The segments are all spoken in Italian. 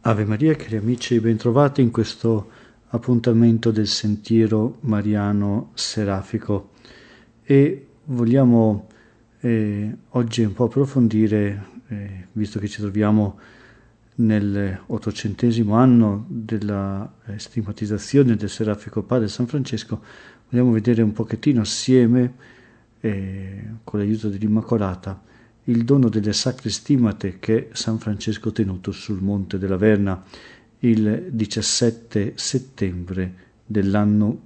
Ave Maria, cari amici, bentrovati in questo appuntamento del Sentiero Mariano Serafico e vogliamo oggi un po' approfondire, visto che ci troviamo nell'800° anno della stigmatizzazione del Serafico Padre San Francesco, vogliamo vedere un pochettino assieme, con l'aiuto dell'Immacolata, il dono delle sacre stimate che San Francesco ha tenuto sul Monte della Verna il 17 settembre dell'anno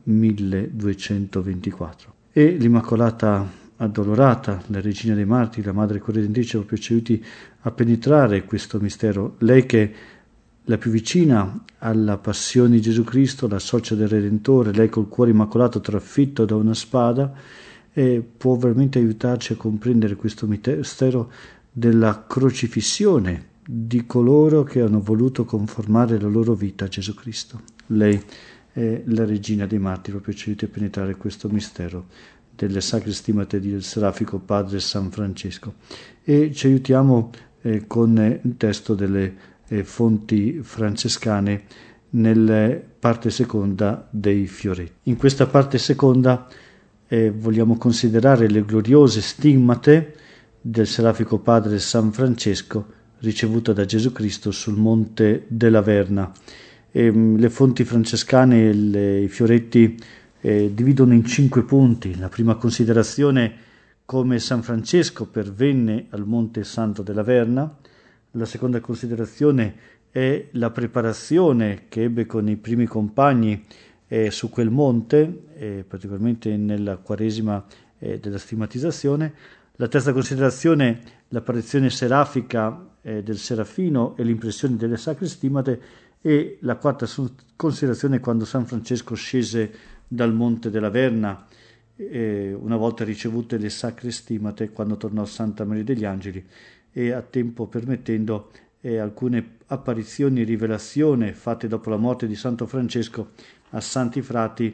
1224. E l'Immacolata Addolorata, la Regina dei Martiri, la Madre Corredentrice, proprio ci aiuti a penetrare questo mistero. Lei che è la più vicina alla passione di Gesù Cristo, la socia del Redentore, lei col cuore immacolato trafitto da una spada, e può veramente aiutarci a comprendere questo mistero della crocifissione di coloro che hanno voluto conformare la loro vita a Gesù Cristo. Lei è la Regina dei Martiri, proprio ci aiuta a penetrare questo mistero delle sacre stimate del Serafico Padre San Francesco. E ci aiutiamo con il testo delle fonti francescane nella parte seconda dei Fioretti. In questa parte seconda vogliamo considerare le gloriose stimmate del Serafico Padre San Francesco ricevuta da Gesù Cristo sul Monte della Verna. Le fonti francescane, i Fioretti, dividono in 5 punti. La prima considerazione: come San Francesco pervenne al Monte Santo della Verna. La seconda considerazione è la preparazione che ebbe con i primi compagni su quel monte, particolarmente nella Quaresima della stigmatizzazione. La terza considerazione: l'apparizione serafica del Serafino e l'impressione delle sacre stimate. E la quarta considerazione: quando San Francesco scese dal Monte della Verna, una volta ricevute le sacre stimate, quando tornò a Santa Maria degli Angeli, e a tempo permettendo alcune apparizioni, rivelazione fatte dopo la morte di Santo Francesco a santi frati,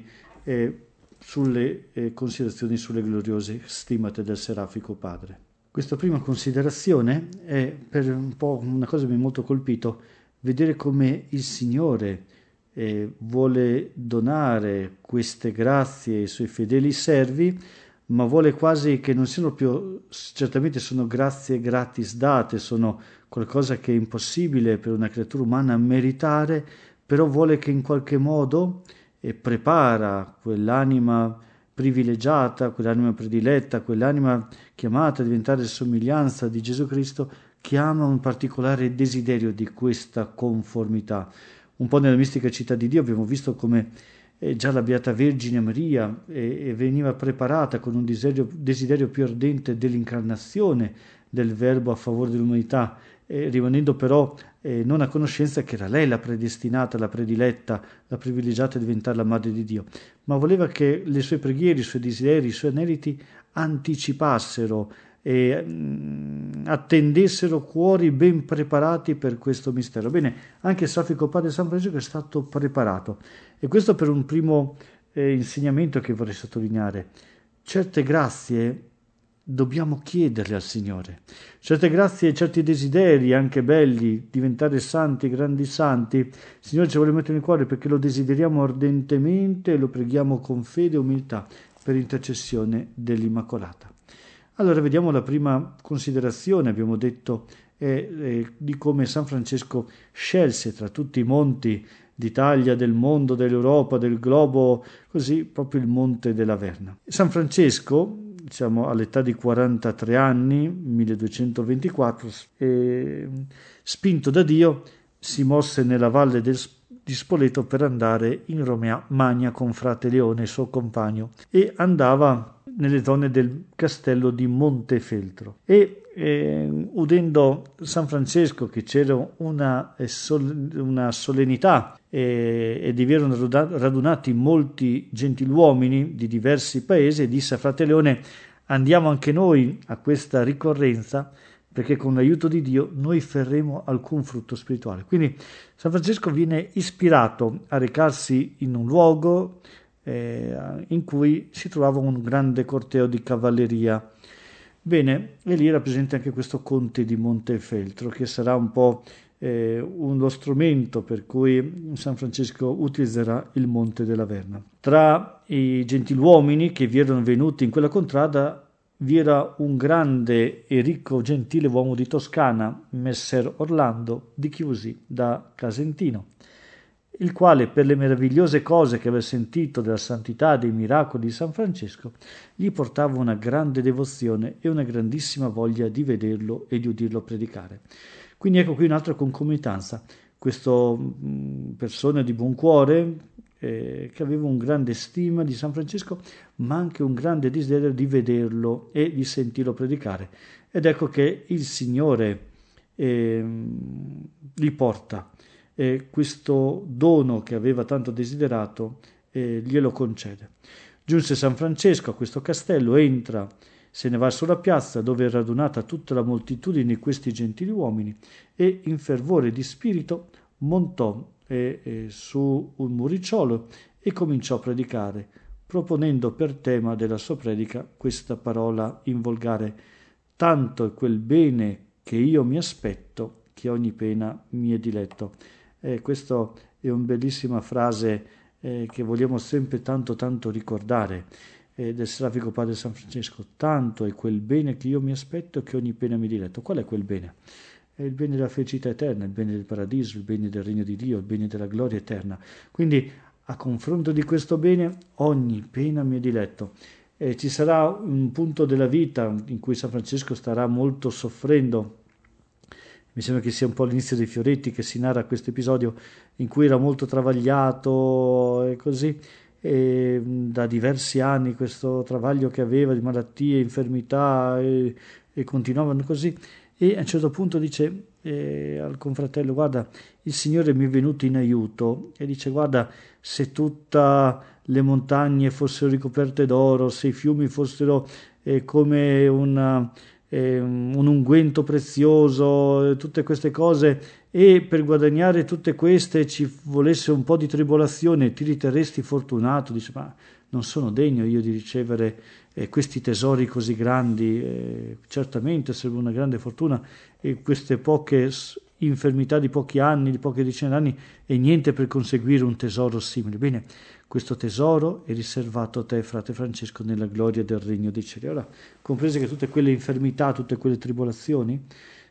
sulle considerazioni sulle gloriose stimate del Serafico Padre. Questa prima considerazione è per un po' una cosa che mi ha molto colpito, vedere come il Signore vuole donare queste grazie ai Suoi fedeli servi, ma vuole quasi che non siano più, certamente sono grazie gratis date, sono qualcosa che è impossibile per una creatura umana meritare, però vuole che in qualche modo prepara quell'anima privilegiata, quell'anima prediletta, quell'anima chiamata a diventare somiglianza di Gesù Cristo, che ama un particolare desiderio di questa conformità. Un po' nella mistica città di Dio abbiamo visto come già la Beata Vergine Maria veniva preparata con un desiderio più ardente dell'incarnazione del Verbo a favore dell'umanità, rimanendo però non a conoscenza che era lei la predestinata, la prediletta, la privilegiata a diventare la Madre di Dio, ma voleva che le sue preghiere, i suoi desideri, i suoi aneliti anticipassero e attendessero cuori ben preparati per questo mistero. Bene, anche il Serafico Padre San Francesco è stato preparato, e questo per un primo insegnamento che vorrei sottolineare. Certe grazie dobbiamo chiederle al Signore, certe grazie, certi desideri anche belli, diventare santi, grandi santi, il Signore ci vuole mettere nel cuore perché lo desideriamo ardentemente e lo preghiamo con fede e umiltà per intercessione dell'Immacolata. Allora vediamo la prima considerazione, abbiamo detto, di come San Francesco scelse tra tutti i monti d'Italia, del mondo, dell'Europa, del globo, così proprio il Monte della Verna. San Francesco, diciamo all'età di 43 anni, 1224, spinto da Dio, si mosse nella valle di Spoleto per andare in Romagna con frate Leone, suo compagno, e andava nelle zone del castello di Montefeltro. E udendo San Francesco che c'era una solennità ed vi erano radunati molti gentiluomini di diversi paesi, disse a frate Leone: andiamo anche noi a questa ricorrenza, perché con l'aiuto di Dio noi ferremo alcun frutto spirituale. Quindi San Francesco viene ispirato a recarsi in un luogo in cui si trovava un grande corteo di cavalleria. Bene, e lì era presente anche questo conte di Montefeltro, che sarà un po' uno strumento per cui San Francesco utilizzerà il Monte della Verna. Tra i gentiluomini che vi erano venuti in quella contrada vi era un grande e ricco gentile uomo di Toscana, Messer Orlando di Chiusi da Casentino, il quale, per le meravigliose cose che aveva sentito della santità e dei miracoli di San Francesco, gli portava una grande devozione e una grandissima voglia di vederlo e di udirlo predicare. Quindi ecco qui un'altra concomitanza, questo persona di buon cuore che aveva un grande stima di San Francesco, ma anche un grande desiderio di vederlo e di sentirlo predicare. Ed ecco che il Signore gli porta questo dono che aveva tanto desiderato, glielo concede. Giunse San Francesco a questo castello, entra, se ne va sulla piazza dove è radunata tutta la moltitudine di questi gentili uomini e in fervore di spirito montò su un muricciolo e cominciò a predicare, proponendo per tema della sua predica questa parola in volgare: tanto è quel bene che io mi aspetto che ogni pena mi è diletto. Questa è una bellissima frase che vogliamo sempre tanto ricordare, del Serafico Padre San Francesco: tanto è quel bene che io mi aspetto che ogni pena mi è diletto. Qual è quel bene? È il bene della felicità eterna, il bene del paradiso, il bene del regno di Dio, il bene della gloria eterna. Quindi a confronto di questo bene ogni pena mi è diletto. Ci sarà un punto della vita in cui San Francesco starà molto soffrendo. Mi sembra che sia un po' l'inizio dei Fioretti che si narra questo episodio in cui era molto travagliato e così, e da diversi anni questo travaglio che aveva di malattie, infermità e continuavano così, e a un certo punto dice al confratello: guarda, il Signore mi è venuto in aiuto, e dice: guarda, se tutte le montagne fossero ricoperte d'oro, se i fiumi fossero come un unguento prezioso, tutte queste cose, e per guadagnare tutte queste ci volesse un po' di tribolazione, ti riterresti fortunato. Dice: ma non sono degno io di ricevere questi tesori così grandi, certamente sarebbe una grande fortuna, e queste poche infermità di pochi anni, di poche decine d'anni, e niente per conseguire un tesoro simile. Bene, questo tesoro è riservato a te, frate Francesco, nella gloria del regno dei cieli. Ora, comprese che tutte quelle infermità, tutte quelle tribolazioni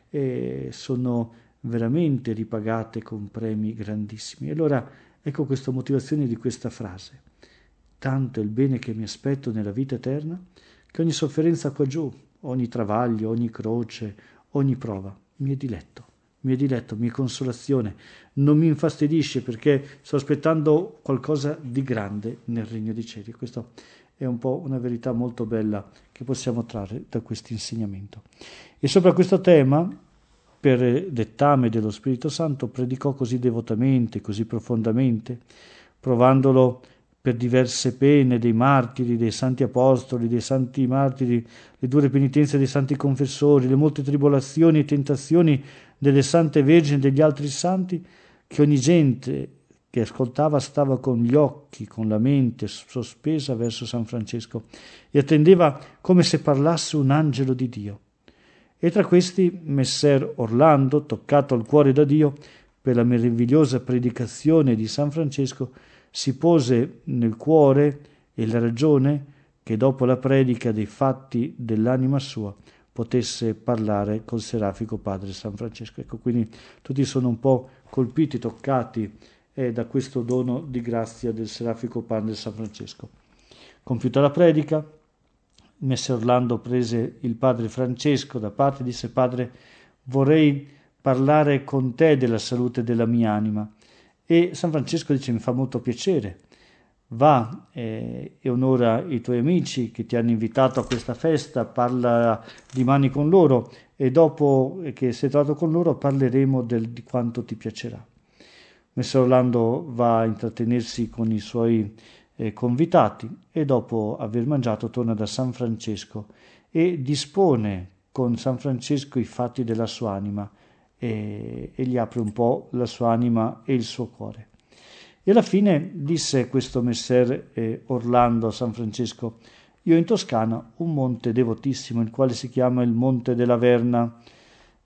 sono veramente ripagate con premi grandissimi. E allora ecco questa motivazione di questa frase: tanto è il bene che mi aspetto nella vita eterna, che ogni sofferenza qua giù, ogni travaglio, ogni croce, ogni prova mi è diletto, mi è consolazione, non mi infastidisce, perché sto aspettando qualcosa di grande nel regno dei cieli. Questo è un po' una verità molto bella che possiamo trarre da questo insegnamento. E sopra questo tema, per dettame dello Spirito Santo, predicò così devotamente, così profondamente, provandolo per diverse pene dei martiri, dei santi apostoli, dei santi martiri, le dure penitenze dei santi confessori, le molte tribolazioni e tentazioni delle sante vergini e degli altri santi, che ogni gente che ascoltava stava con gli occhi, con la mente sospesa verso San Francesco e attendeva come se parlasse un angelo di Dio. E tra questi Messer Orlando, toccato al cuore da Dio per la meravigliosa predicazione di San Francesco, si pose nel cuore e la ragione che dopo la predica dei fatti dell'anima sua potesse parlare col Serafico Padre San Francesco. Ecco, quindi tutti sono un po' colpiti, toccati da questo dono di grazia del Serafico Padre San Francesco. Compiuta la predica, Messer Orlando prese il padre Francesco da parte e disse: padre, vorrei parlare con te della salute della mia anima. E San Francesco dice: mi fa molto piacere, va e onora i tuoi amici che ti hanno invitato a questa festa, parla di mani con loro, e dopo che sei trovato con loro parleremo di quanto ti piacerà. Messer Orlando va a intrattenersi con i suoi convitati e dopo aver mangiato torna da San Francesco e dispone con San Francesco i fatti della sua anima e gli apre un po' la sua anima e il suo cuore. E alla fine disse questo Messer Orlando a San Francesco: io in Toscana un monte devotissimo, il quale si chiama il Monte della Verna,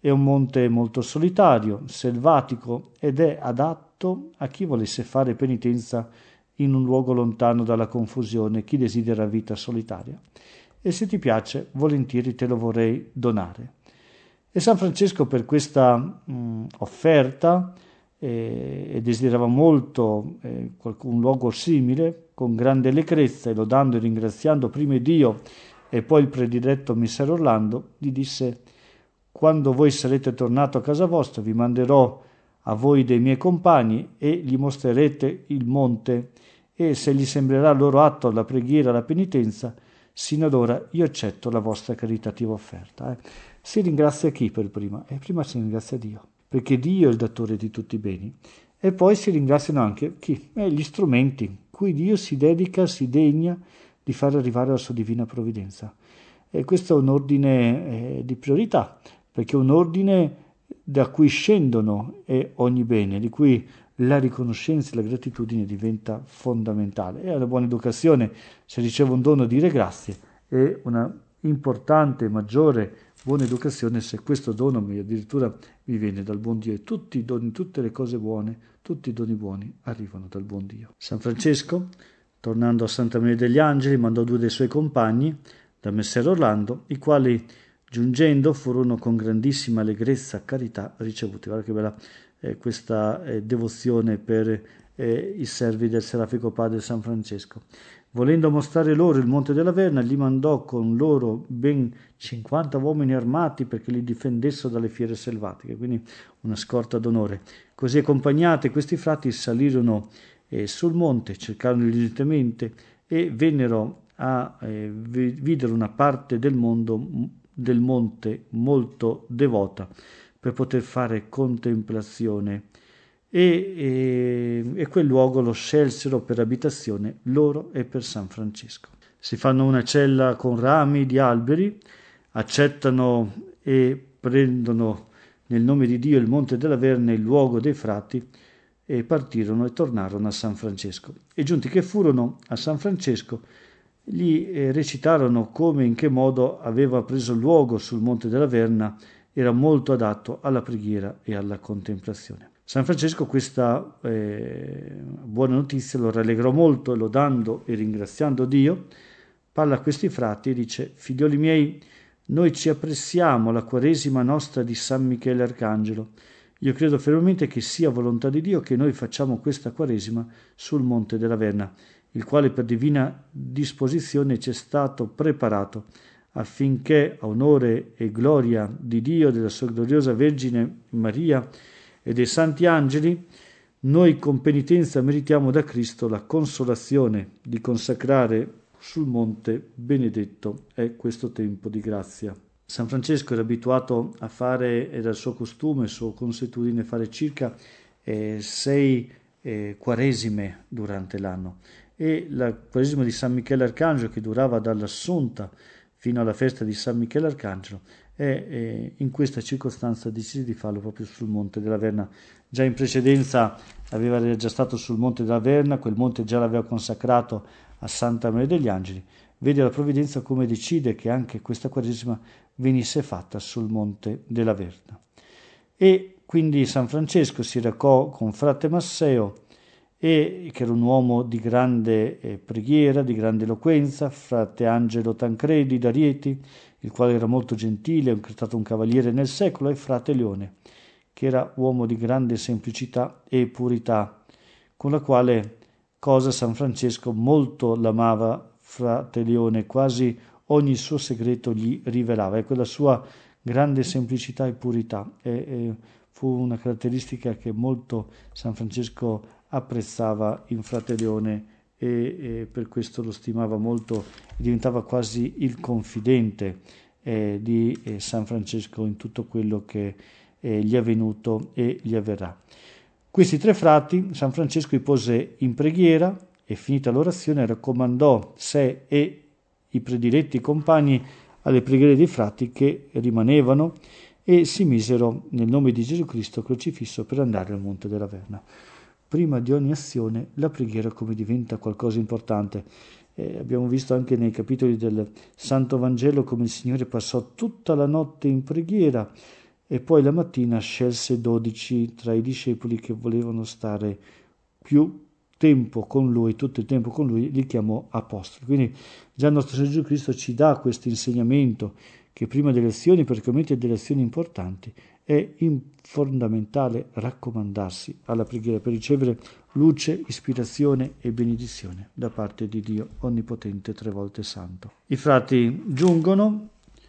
È un monte molto solitario, selvatico ed è adatto a chi volesse fare penitenza in un luogo lontano dalla confusione, chi desidera vita solitaria. E se ti piace, volentieri te lo vorrei donare. E San Francesco per questa offerta desiderava molto un luogo simile, con grande allegrezza e lodando e ringraziando prima Dio e poi il prediletto mistero Orlando, gli disse: quando voi sarete tornato a casa vostra vi manderò a voi dei miei compagni e gli mostrerete il monte, e se gli sembrerà loro atto alla preghiera, alla penitenza, sino ad ora io accetto la vostra caritativa offerta. Si ringrazia chi per prima? Prima si ringrazia Dio, perché Dio è il datore di tutti i beni, e poi si ringraziano anche chi? Gli strumenti cui Dio si dedica, si degna di far arrivare la sua divina provvidenza. E questo è un ordine di priorità, perché è un ordine da cui scendono ogni bene, di cui la riconoscenza e la gratitudine diventa fondamentale. È una buona educazione se ricevo un dono dire grazie, e una importante, maggiore buona educazione se questo dono addirittura mi viene dal buon Dio. E tutti i doni, tutte le cose buone, tutti i doni buoni arrivano dal buon Dio. San Francesco, tornando a Santa Maria degli Angeli, mandò 2 dei suoi compagni da Messer Orlando, i quali giungendo furono con grandissima allegrezza, carità ricevuti. Guarda che bella questa devozione per i servi del Serafico Padre San Francesco. Volendo mostrare loro il Monte della Verna, gli mandò con loro ben 50 uomini armati perché li difendessero dalle fiere selvatiche, quindi una scorta d'onore. Così accompagnati questi frati salirono sul monte, cercarono diligentemente e vennero a videro una parte del monte molto devota per poter fare contemplazione, e quel luogo lo scelsero per abitazione loro e per San Francesco. Si fanno una cella con rami di alberi, accettano e prendono nel nome di Dio il Monte della Verna, il luogo dei frati, e partirono e tornarono a San Francesco. E giunti che furono a San Francesco, gli recitarono come e in che modo aveva preso luogo sul Monte della Verna, era molto adatto alla preghiera e alla contemplazione. San Francesco questa buona notizia lo rallegrò molto, e lodando e ringraziando Dio, parla a questi frati e dice: figlioli miei, noi ci appressiamo alla Quaresima nostra di San Michele Arcangelo. Io credo fermamente che sia volontà di Dio che noi facciamo questa Quaresima sul Monte della Verna, il quale per divina disposizione ci è stato preparato affinché a onore e gloria di Dio, della sua gloriosa Vergine Maria e dei santi angeli, noi con penitenza meritiamo da Cristo la consolazione di consacrare sul monte benedetto è questo tempo di grazia. San Francesco era abituato a fare, era il suo costume, sua consuetudine, fare circa 6 quaresime durante l'anno, e la quaresima di San Michele Arcangelo, che durava dall'Assunta fino alla festa di San Michele Arcangelo, e in questa circostanza decise di farlo proprio sul Monte della Verna. Già in precedenza aveva già stato sul Monte della Verna, quel monte già l'aveva consacrato a Santa Maria degli Angeli. Vede la provvidenza come decide che anche questa Quaresima venisse fatta sul Monte della Verna. E quindi San Francesco si recò con frate Masseo, che era un uomo di grande preghiera, di grande eloquenza, frate Angelo Tancredi d'Arieti, il quale era molto gentile, è stato un cavaliere nel secolo, e frate Leone, che era uomo di grande semplicità e purità, con la quale cosa San Francesco molto l'amava frate Leone, quasi ogni suo segreto gli rivelava, e quella sua grande semplicità e purità fu una caratteristica che molto San Francesco apprezzava in frate Leone, e per questo lo stimava molto, diventava quasi il confidente di San Francesco in tutto quello che gli è venuto e gli avverrà. Questi 3 frati San Francesco li pose in preghiera, e finita l'orazione raccomandò sé e i prediletti compagni alle preghiere dei frati che rimanevano, e si misero nel nome di Gesù Cristo crocifisso per andare al Monte della Verna. Prima di ogni azione la preghiera come diventa qualcosa importante. Abbiamo visto anche nei capitoli del Santo Vangelo come il Signore passò tutta la notte in preghiera, e poi la mattina scelse 12 tra i discepoli che volevano stare più tempo con lui, tutto il tempo con lui, li chiamò apostoli. Quindi già il nostro Signore Gesù Cristo ci dà questo insegnamento che prima delle azioni, particolarmente delle azioni importanti, è fondamentale raccomandarsi alla preghiera per ricevere luce, ispirazione e benedizione da parte di Dio Onnipotente, 3 volte Santo. I frati giungono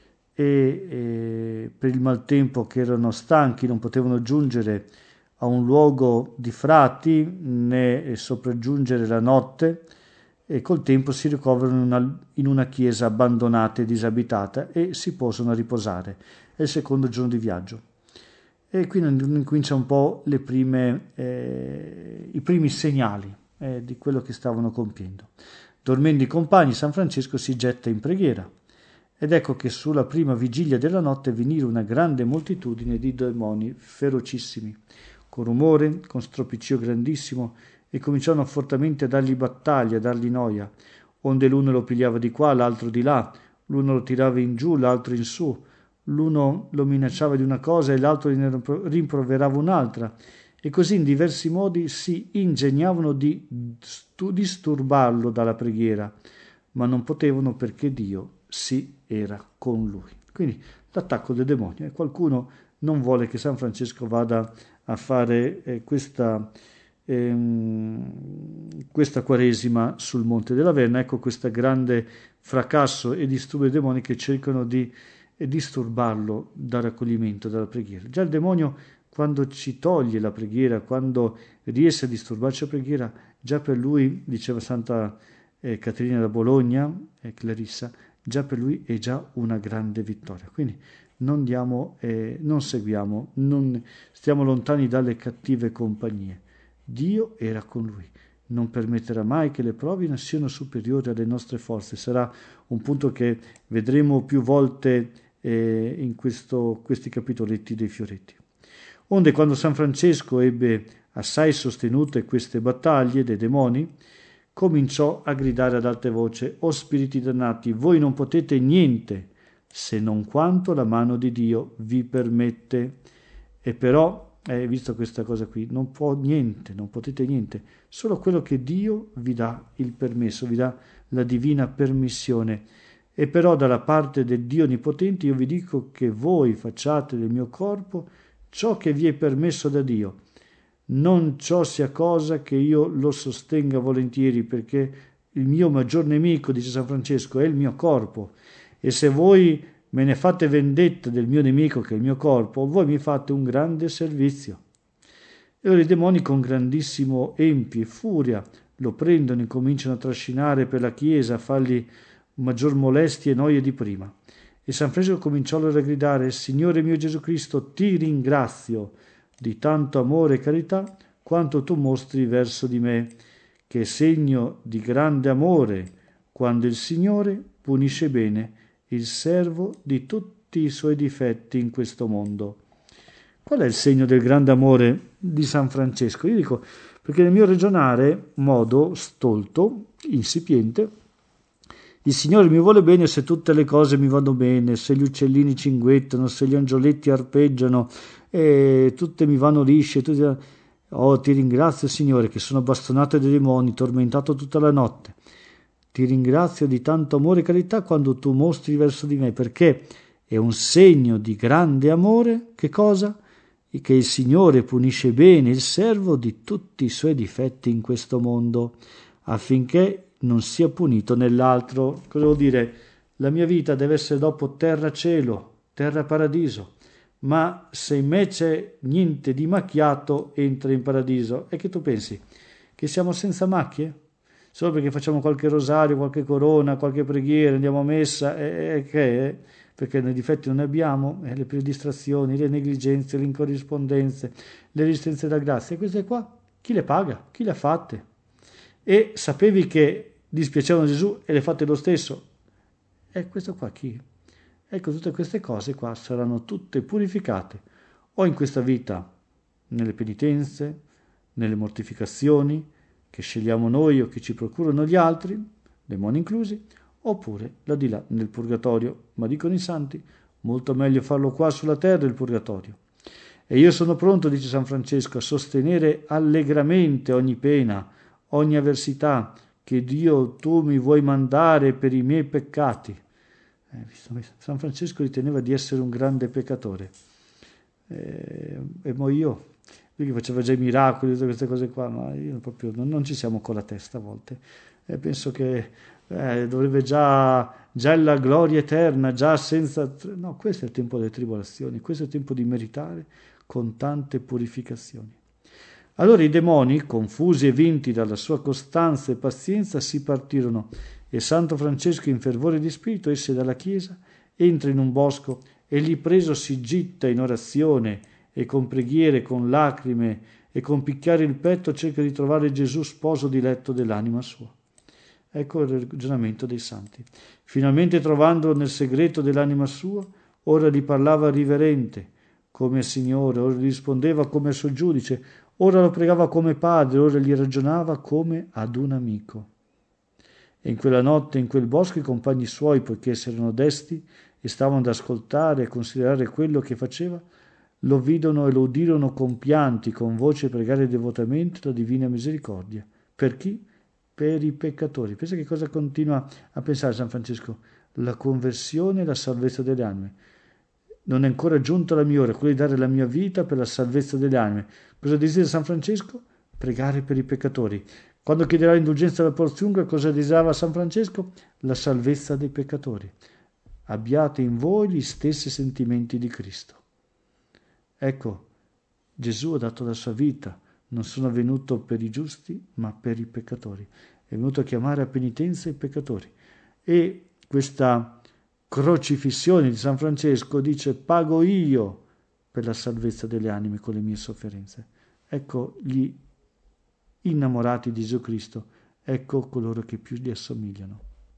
e per il maltempo che erano stanchi non potevano giungere a un luogo di frati né sopraggiungere la notte, e col tempo si ricoverano in una chiesa abbandonata e disabitata e si possono riposare. È il secondo giorno di viaggio. E qui comincia un po' i primi segnali di quello che stavano compiendo. Dormendo i compagni, San Francesco si getta in preghiera. Ed ecco che sulla prima vigilia della notte venire una grande moltitudine di demoni ferocissimi, con rumore, con stropiccio grandissimo, e cominciarono fortemente a dargli battaglia, a dargli noia, onde l'uno lo pigliava di qua, l'altro di là, l'uno lo tirava in giù, l'altro in su, l'uno lo minacciava di una cosa e l'altro ne rimproverava un'altra, e così in diversi modi si ingegnavano di disturbarlo dalla preghiera, ma non potevano perché Dio si era con lui. Quindi l'attacco del demonio, e qualcuno non vuole che San Francesco vada a fare questa Quaresima sul Monte della Verna. Ecco questo grande fracasso e disturbo dei demoni che cercano di disturbarlo dal raccoglimento, dalla preghiera. Già il demonio, quando ci toglie la preghiera, quando riesce a disturbarci la preghiera, già per lui, diceva Santa Caterina da Bologna, Clarissa, già per lui è già una grande vittoria. Quindi non seguiamo, non stiamo lontani dalle cattive compagnie. Dio era con lui, non permetterà mai che le prove siano superiori alle nostre forze. Sarà un punto che vedremo più volte in questi capitoletti dei fioretti. Onde, quando San Francesco ebbe assai sostenute queste battaglie dei demoni, cominciò a gridare ad alta voce: «O spiriti dannati, voi non potete niente se non quanto la mano di Dio vi permette». E però, visto questa cosa qui, non potete niente, solo quello che Dio vi dà il permesso, vi dà la divina permissione. E però dalla parte del Dio Onnipotente io vi dico che voi facciate del mio corpo ciò che vi è permesso da Dio. Non ciò sia cosa che io lo sostenga volentieri, perché il mio maggior nemico, dice San Francesco, è il mio corpo, e se voi me ne fate vendetta del mio nemico, che è il mio corpo, voi mi fate un grande servizio. E ora i demoni, con grandissimo empio e furia, lo prendono e cominciano a trascinare per la chiesa, a fargli maggior molestie e noie di prima. E San Francesco cominciò allora a gridare: «Signore mio Gesù Cristo, ti ringrazio di tanto amore e carità quanto tu mostri verso di me, che è segno di grande amore quando il Signore punisce bene il servo di tutti i suoi difetti in questo mondo». Qual è il segno del grande amore di San Francesco? Io dico, perché nel mio ragionare, modo stolto, insipiente, il Signore mi vuole bene se tutte le cose mi vanno bene, se gli uccellini cinguettano, se gli angioletti arpeggiano, e tutte mi vanno lisce. Oh, ti ringrazio, Signore, che sono bastonato dai demoni, tormentato tutta la notte. Ti ringrazio di tanto amore e carità quando tu mostri verso di me, perché è un segno di grande amore, che cosa? Che il Signore punisce bene il servo di tutti i suoi difetti in questo mondo, affinché non sia punito nell'altro. Cosa vuol dire? La mia vita deve essere dopo terra-cielo, terra-paradiso, ma se invece niente di macchiato entra in paradiso, e che tu pensi? Che siamo senza macchie? Solo perché facciamo qualche rosario, qualche corona, qualche preghiera, andiamo a messa, perché nei difetti non ne abbiamo, le distrazioni, le negligenze, le incorrispondenze, le resistenze da grazia, queste qua, chi le paga? Chi le ha fatte? E sapevi che dispiacevano Gesù e le fate lo stesso? E questo qua chi? Ecco, tutte queste cose qua saranno tutte purificate, o in questa vita, nelle penitenze, nelle mortificazioni, che scegliamo noi o che ci procurano gli altri, demoni inclusi, oppure là di là nel purgatorio, ma dicono i santi, molto meglio farlo qua sulla terra il purgatorio. E io sono pronto, dice San Francesco, a sostenere allegramente ogni pena, ogni avversità che Dio tu mi vuoi mandare per i miei peccati. San Francesco riteneva di essere un grande peccatore. E mo io, lui che faceva già i miracoli, tutte queste cose qua, ma io proprio non ci siamo con la testa a volte. Penso che dovrebbe già la gloria eterna, già senza... No, questo è il tempo delle tribolazioni, questo è il tempo di meritare con tante purificazioni. Allora i demoni, confusi e vinti dalla sua costanza e pazienza, si partirono e Santo Francesco, in fervore di spirito, esce dalla chiesa, entra in un bosco e lì preso si gitta in orazione e con preghiere, con lacrime e con picchiare il petto cerca di trovare Gesù sposo diletto dell'anima sua. Ecco il ragionamento dei santi. Finalmente trovandolo nel segreto dell'anima sua, ora gli parlava riverente come al Signore, ora gli rispondeva come al suo giudice, ora lo pregava come padre, ora gli ragionava come ad un amico. E in quella notte, in quel bosco, i compagni suoi, poiché si erano desti e stavano ad ascoltare e considerare quello che faceva, lo vidono e lo udirono con pianti, con voce pregare devotamente la divina misericordia. Per chi? Per i peccatori. Pensa che cosa continua a pensare San Francesco? La conversione e la salvezza delle anime. Non è ancora giunta la mia ora, quello di dare la mia vita per la salvezza delle anime. Cosa desidera San Francesco? Pregare per i peccatori. Quando chiederà l'indulgenza alla Porziunga, cosa desiderava San Francesco? La salvezza dei peccatori. Abbiate in voi gli stessi sentimenti di Cristo. Ecco, Gesù ha dato la sua vita, non sono venuto per i giusti, ma per i peccatori. È venuto a chiamare a penitenza i peccatori. E questa crocifissione di San Francesco dice: pago io per la salvezza delle anime con le mie sofferenze. Ecco gli innamorati di Gesù Cristo, ecco coloro che più gli assomigliano.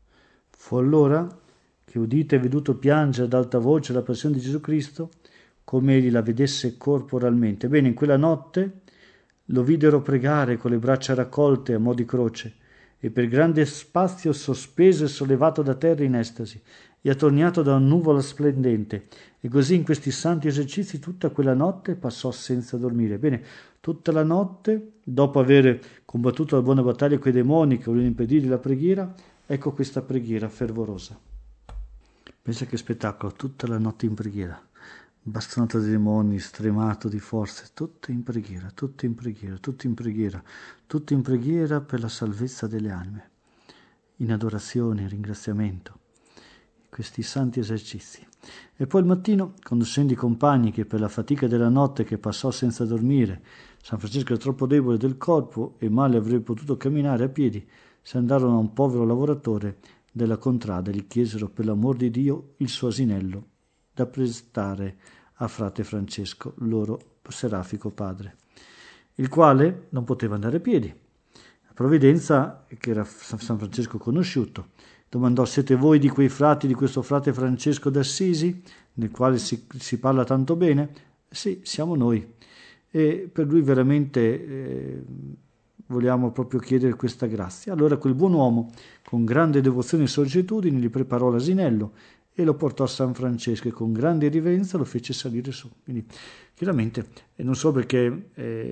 Fu allora che, udito e veduto piangere ad alta voce la passione di Gesù Cristo, come egli la vedesse corporalmente. Bene, in quella notte lo videro pregare con le braccia raccolte a mo' di croce e per grande spazio sospeso e sollevato da terra in estasi e attorniato da una nuvola splendente. E così in questi santi esercizi tutta quella notte passò senza dormire. Bene, tutta la notte, dopo aver combattuto la buona battaglia con i demoni che volevano impedirgli la preghiera, ecco questa preghiera fervorosa. Pensa che spettacolo, tutta la notte in preghiera, bastonato dai demoni, stremato di forze, tutto in preghiera, tutto in preghiera, tutto in preghiera, tutto in preghiera per la salvezza delle anime, in adorazione, in ringraziamento, questi santi esercizi. E poi il mattino, conducendo i compagni che per la fatica della notte che passò senza dormire, San Francesco era troppo debole del corpo e male avrebbe potuto camminare a piedi, si andarono a un povero lavoratore della contrada e gli chiesero per l'amor di Dio il suo asinello da prestare a frate Francesco, loro serafico padre, il quale non poteva andare a piedi. La provvidenza, che era San Francesco conosciuto, domandò: siete voi di quei frati di questo frate Francesco d'Assisi, nel quale si parla tanto bene? Sì, siamo noi. E per lui veramente vogliamo proprio chiedere questa grazia. Allora quel buon uomo, con grande devozione e sollecitudine, gli preparò l'asinello e lo portò a San Francesco e con grande riverenza lo fece salire su. Quindi chiaramente, non solo perché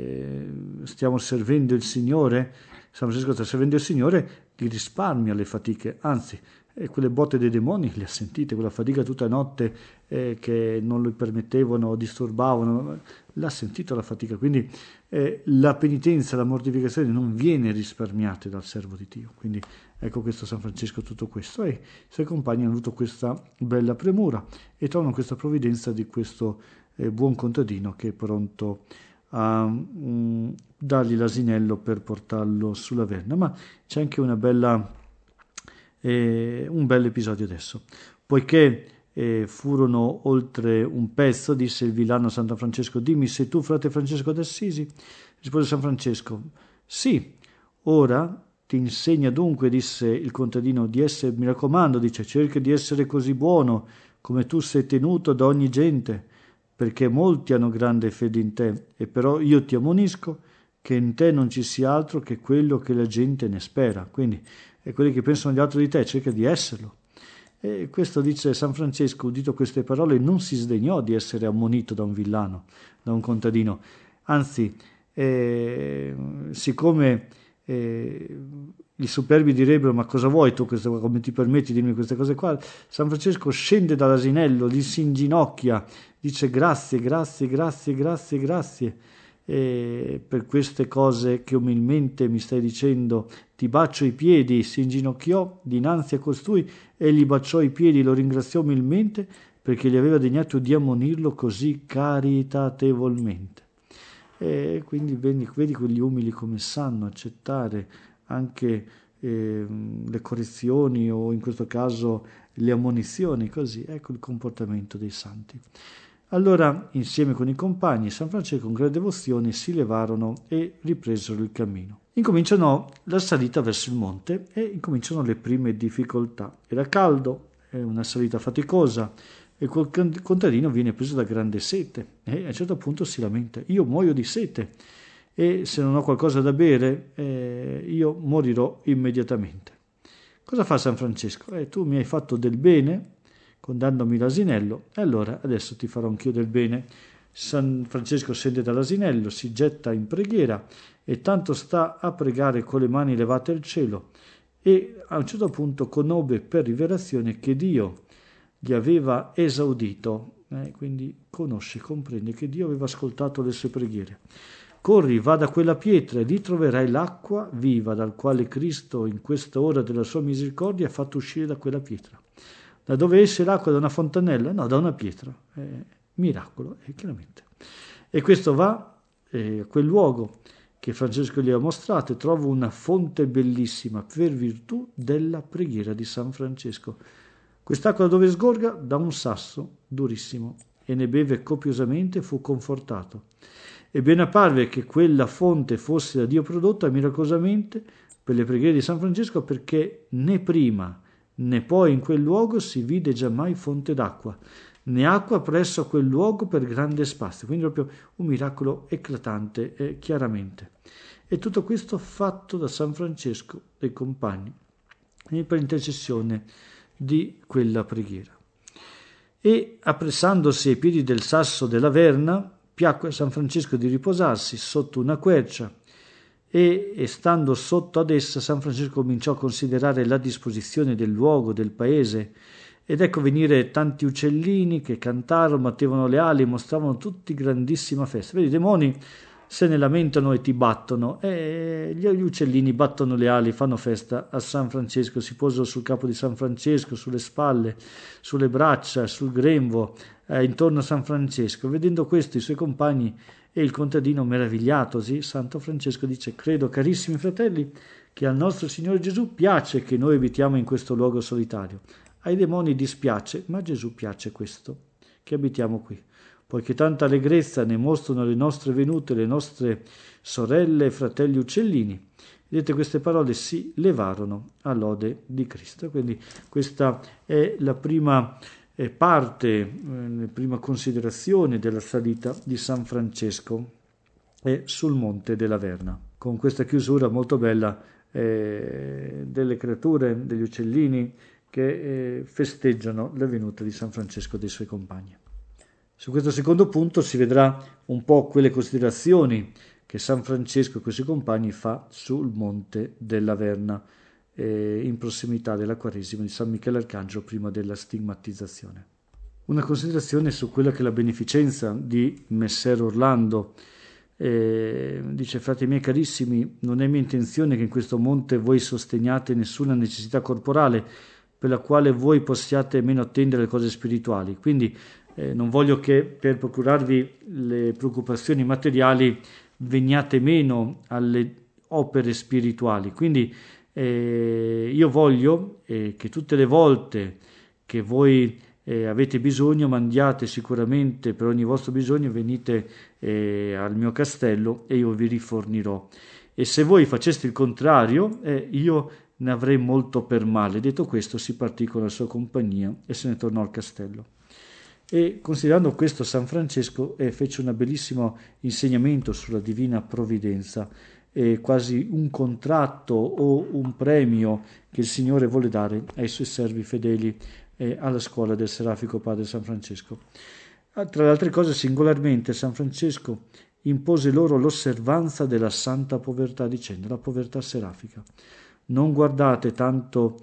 stiamo servendo il Signore, San Francesco sta servendo il Signore, gli risparmia le fatiche, anzi, quelle botte dei demoni le ha sentite, quella fatica tutta notte che non lo permettevano, disturbavano, l'ha sentito la fatica, quindi la penitenza, la mortificazione non viene risparmiata dal servo di Dio. Quindi ecco questo San Francesco, tutto questo, e i suoi compagni hanno avuto questa bella premura e trovano questa provvidenza di questo buon contadino che è pronto a dargli l'asinello per portarlo sulla Verna. Ma c'è anche un bel episodio adesso, poiché furono oltre un pezzo, disse il villano a San Francesco: dimmi, sei tu frate Francesco d'Assisi? Rispose San Francesco: sì. Ora ti insegna dunque, disse il contadino, di essere, mi raccomando, dice, cerca di essere così buono come tu sei tenuto da ogni gente, perché molti hanno grande fede in te, e però io ti ammonisco che in te non ci sia altro che quello che la gente ne spera. Quindi quelli che pensano gli altri di te, cerca di esserlo. E questo dice San Francesco, udito queste parole, non si sdegnò di essere ammonito da un villano, da un contadino. Anzi, siccome i superbi direbbero: ma cosa vuoi tu, come ti permetti di dirmi queste cose qua? San Francesco scende dall'asinello, gli si inginocchia, dice: grazie, grazie, grazie, grazie, grazie per queste cose che umilmente mi stai dicendo. Ti bacio i piedi. Si inginocchiò dinanzi a costui e gli baciò i piedi, lo ringraziò umilmente perché gli aveva degnato di ammonirlo così caritatevolmente. E quindi vedi quegli umili come sanno accettare anche le correzioni, o in questo caso le ammonizioni. Così ecco il comportamento dei santi. Allora, insieme con i compagni, San Francesco con grande devozione si levarono e ripresero il cammino. Incominciano la salita verso il monte e incominciano le prime difficoltà. Era caldo, è una salita faticosa, e quel contadino viene preso da grande sete e a un certo punto si lamenta: io muoio di sete e se non ho qualcosa da bere io morirò immediatamente. Cosa fa San Francesco? Tu mi hai fatto del bene dandomi l'asinello, e allora adesso ti farò anch'io del bene. San Francesco scende dall'asinello, si getta in preghiera e tanto sta a pregare con le mani levate al cielo, e a un certo punto conobbe per rivelazione che Dio gli aveva esaudito, quindi conosce, comprende che Dio aveva ascoltato le sue preghiere. Corri, va da quella pietra e lì troverai l'acqua viva dal quale Cristo in questa ora della sua misericordia ha fatto uscire da quella pietra. Da dove esce l'acqua? Da una fontanella? No, da una pietra. Miracolo, chiaramente. E questo va a quel luogo che Francesco gli ha mostrato e trova una fonte bellissima per virtù della preghiera di San Francesco. Quest'acqua da dove sgorga? Da un sasso durissimo, e ne beve copiosamente e fu confortato. E bene apparve che quella fonte fosse da Dio prodotta miracolosamente per le preghiere di San Francesco, perché né prima né poi in quel luogo si vide giammai fonte d'acqua, né acqua presso a quel luogo per grande spazio. Quindi proprio un miracolo eclatante, chiaramente. E tutto questo fatto da San Francesco dei compagni per intercessione di quella preghiera. E appressandosi ai piedi del sasso della Verna, piacque a San Francesco di riposarsi sotto una quercia, e stando sotto ad essa San Francesco cominciò a considerare la disposizione del luogo, del paese, ed ecco venire tanti uccellini che cantarono, battevano le ali, mostravano tutti grandissima festa. Vedi, i demoni se ne lamentano e ti battono, e gli uccellini battono le ali, fanno festa a San Francesco, si posano sul capo di San Francesco, sulle spalle, sulle braccia, sul grembo, intorno a San Francesco. Vedendo questo i suoi compagni e il contadino meravigliatosi, Santo Francesco dice: credo, carissimi fratelli, che al nostro Signore Gesù piace che noi abitiamo in questo luogo solitario. Ai demoni dispiace, ma a Gesù piace questo, che abitiamo qui, poiché tanta allegrezza ne mostrano le nostre venute, le nostre sorelle e fratelli uccellini. Vedete, queste parole si levarono a lode di Cristo. Quindi questa è la prima parte, la prima considerazione della salita di San Francesco sul Monte della Verna. Con questa chiusura molto bella delle creature, degli uccellini che festeggiano la venuta di San Francesco e dei suoi compagni. Su questo secondo punto si vedrà un po' quelle considerazioni che San Francesco e i suoi compagni fa sul Monte della Verna, in prossimità della Quaresima di San Michele Arcangelo prima della stigmatizzazione. Una considerazione su quella che è la beneficenza di Messer Orlando. Dice: frati miei carissimi, non è mia intenzione che in questo monte voi sosteniate nessuna necessità corporale per la quale voi possiate meno attendere le cose spirituali. Quindi non voglio che per procurarvi le preoccupazioni materiali veniate meno alle opere spirituali. Quindi io voglio che tutte le volte che voi avete bisogno, mandiate sicuramente per ogni vostro bisogno, venite al mio castello e io vi rifornirò. E se voi faceste il contrario, io ne avrei molto per male. Detto questo, si partì con la sua compagnia e se ne tornò al castello. E considerando questo, San Francesco fece un bellissimo insegnamento sulla divina provvidenza, quasi un contratto o un premio che il Signore vuole dare ai suoi servi fedeli alla scuola del Serafico Padre San Francesco. Tra le altre cose, singolarmente, San Francesco impose loro l'osservanza della santa povertà, dicendo la povertà serafica. Non guardate tanto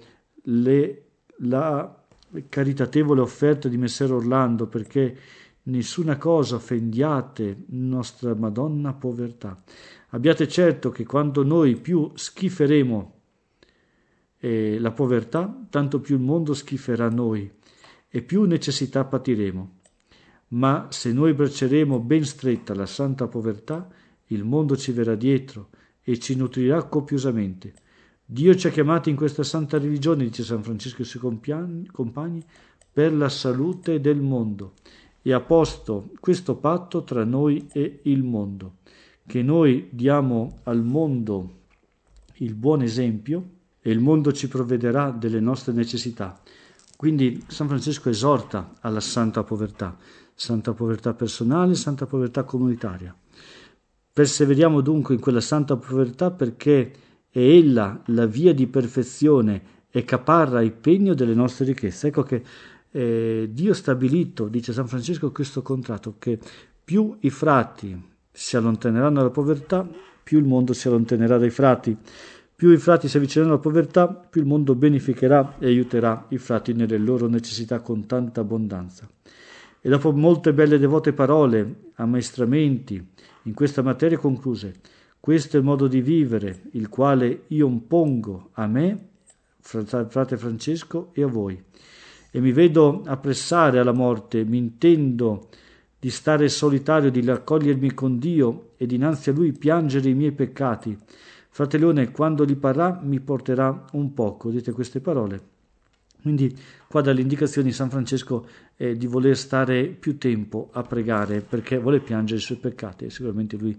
la caritatevole offerta di Messer Orlando, perché nessuna cosa offendiate nostra Madonna povertà. Abbiate certo che quando noi più schiferemo la povertà, tanto più il mondo schiferà noi e più necessità patiremo. Ma se noi bracceremo ben stretta la santa povertà, il mondo ci verrà dietro e ci nutrirà copiosamente. Dio ci ha chiamati in questa santa religione, dice San Francesco ai suoi compagni, per la salute del mondo, e ha posto questo patto tra noi e il mondo, che noi diamo al mondo il buon esempio e il mondo ci provvederà delle nostre necessità. Quindi San Francesco esorta alla santa povertà personale, santa povertà comunitaria. Perseveriamo dunque in quella santa povertà, perché è ella la via di perfezione e caparra il pegno delle nostre ricchezze. Ecco che Dio ha stabilito, dice San Francesco, questo contratto, che più i frati si allontaneranno dalla povertà, più il mondo si allontanerà dai frati. Più i frati si avvicineranno alla povertà, più il mondo beneficherà e aiuterà i frati nelle loro necessità con tanta abbondanza. E dopo molte belle e devote parole, ammaestramenti in questa materia, concluse: questo è il modo di vivere, il quale io impongo a me, frate Francesco, e a voi. E mi vedo appressare alla morte, mi intendo di stare solitario, di raccogliermi con Dio e dinanzi a Lui piangere i miei peccati. Frate Leone, quando li parrà, mi porterà un poco. Dite queste parole. Quindi qua dalle indicazioni San Francesco di voler stare più tempo a pregare, perché vuole piangere i suoi peccati, e sicuramente lui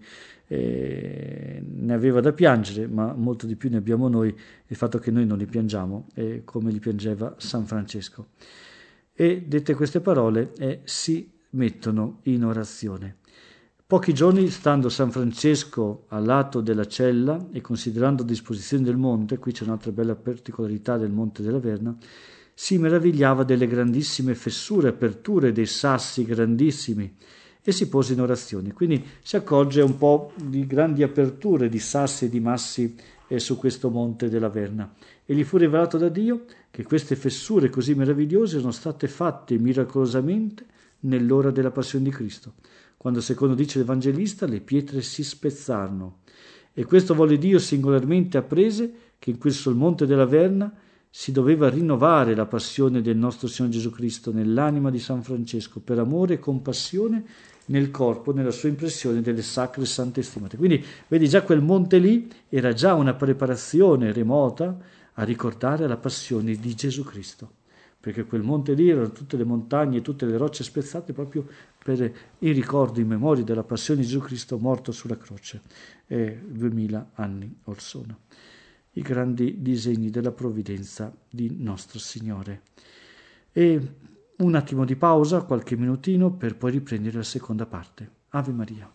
ne aveva da piangere, ma molto di più ne abbiamo noi, il fatto che noi non li piangiamo, come li piangeva San Francesco. E dette queste parole si mettono in orazione. Pochi giorni, stando San Francesco al lato della cella e considerando a disposizione del monte, qui c'è un'altra bella particolarità del Monte della Verna, si meravigliava delle grandissime fessure, aperture, dei sassi grandissimi, e si pose in orazione. Quindi si accorge un po' di grandi aperture di sassi e di massi su questo Monte della Verna. E gli fu rivelato da Dio che queste fessure così meravigliose erano state fatte miracolosamente nell'ora della passione di Cristo, quando, secondo dice l'Evangelista, le pietre si spezzarono. E questo volle Dio singolarmente apprese che in questo Monte della Verna si doveva rinnovare la passione del nostro Signore Gesù Cristo nell'anima di San Francesco, per amore e compassione nel corpo, nella sua impressione delle sacre sante stimate. Quindi, vedi, già quel monte lì era già una preparazione remota a ricordare la passione di Gesù Cristo, perché quel monte lì erano tutte le montagne e tutte le rocce spezzate proprio per il ricordo in memoria della passione di Gesù Cristo morto sulla croce 2000 anni or sono. I grandi disegni della provvidenza di nostro Signore. E un attimo di pausa, qualche minutino, per poi riprendere la seconda parte. Ave Maria.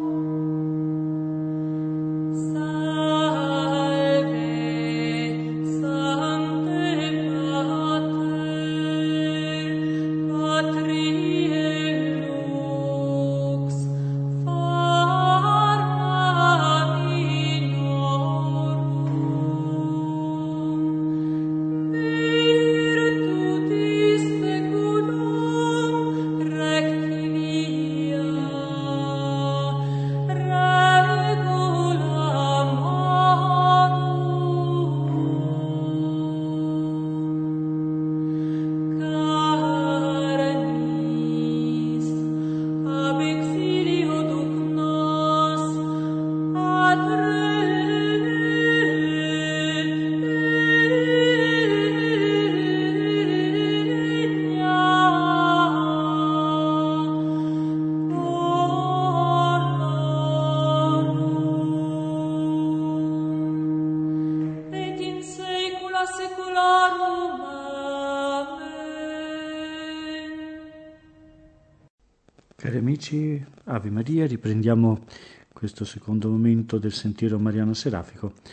Cari amici, Ave Maria, riprendiamo questo secondo momento del sentiero mariano serafico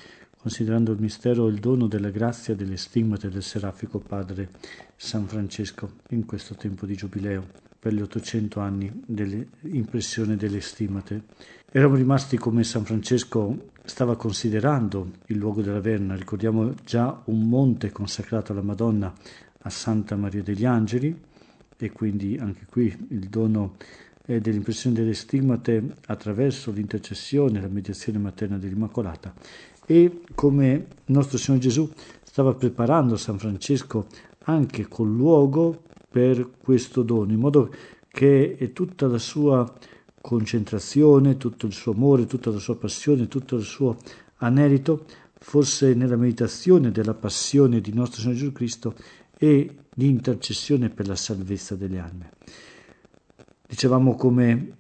considerando il mistero e il dono della grazia delle stigmate del Serafico Padre San Francesco in questo tempo di Giubileo, per gli 800 anni dell'impressione delle stigmate. Eravamo rimasti come San Francesco stava considerando il luogo della Verna. Ricordiamo già un monte consacrato alla Madonna a Santa Maria degli Angeli, e quindi anche qui il dono dell'impressione delle stigmate attraverso l'intercessione e la mediazione materna dell'Immacolata. E come nostro Signore Gesù stava preparando San Francesco anche col luogo per questo dono, in modo che tutta la sua concentrazione, tutto il suo amore, tutta la sua passione, tutto il suo anelito fosse nella meditazione della passione di nostro Signore Gesù Cristo e di intercessione per la salvezza delle anime. Dicevamo come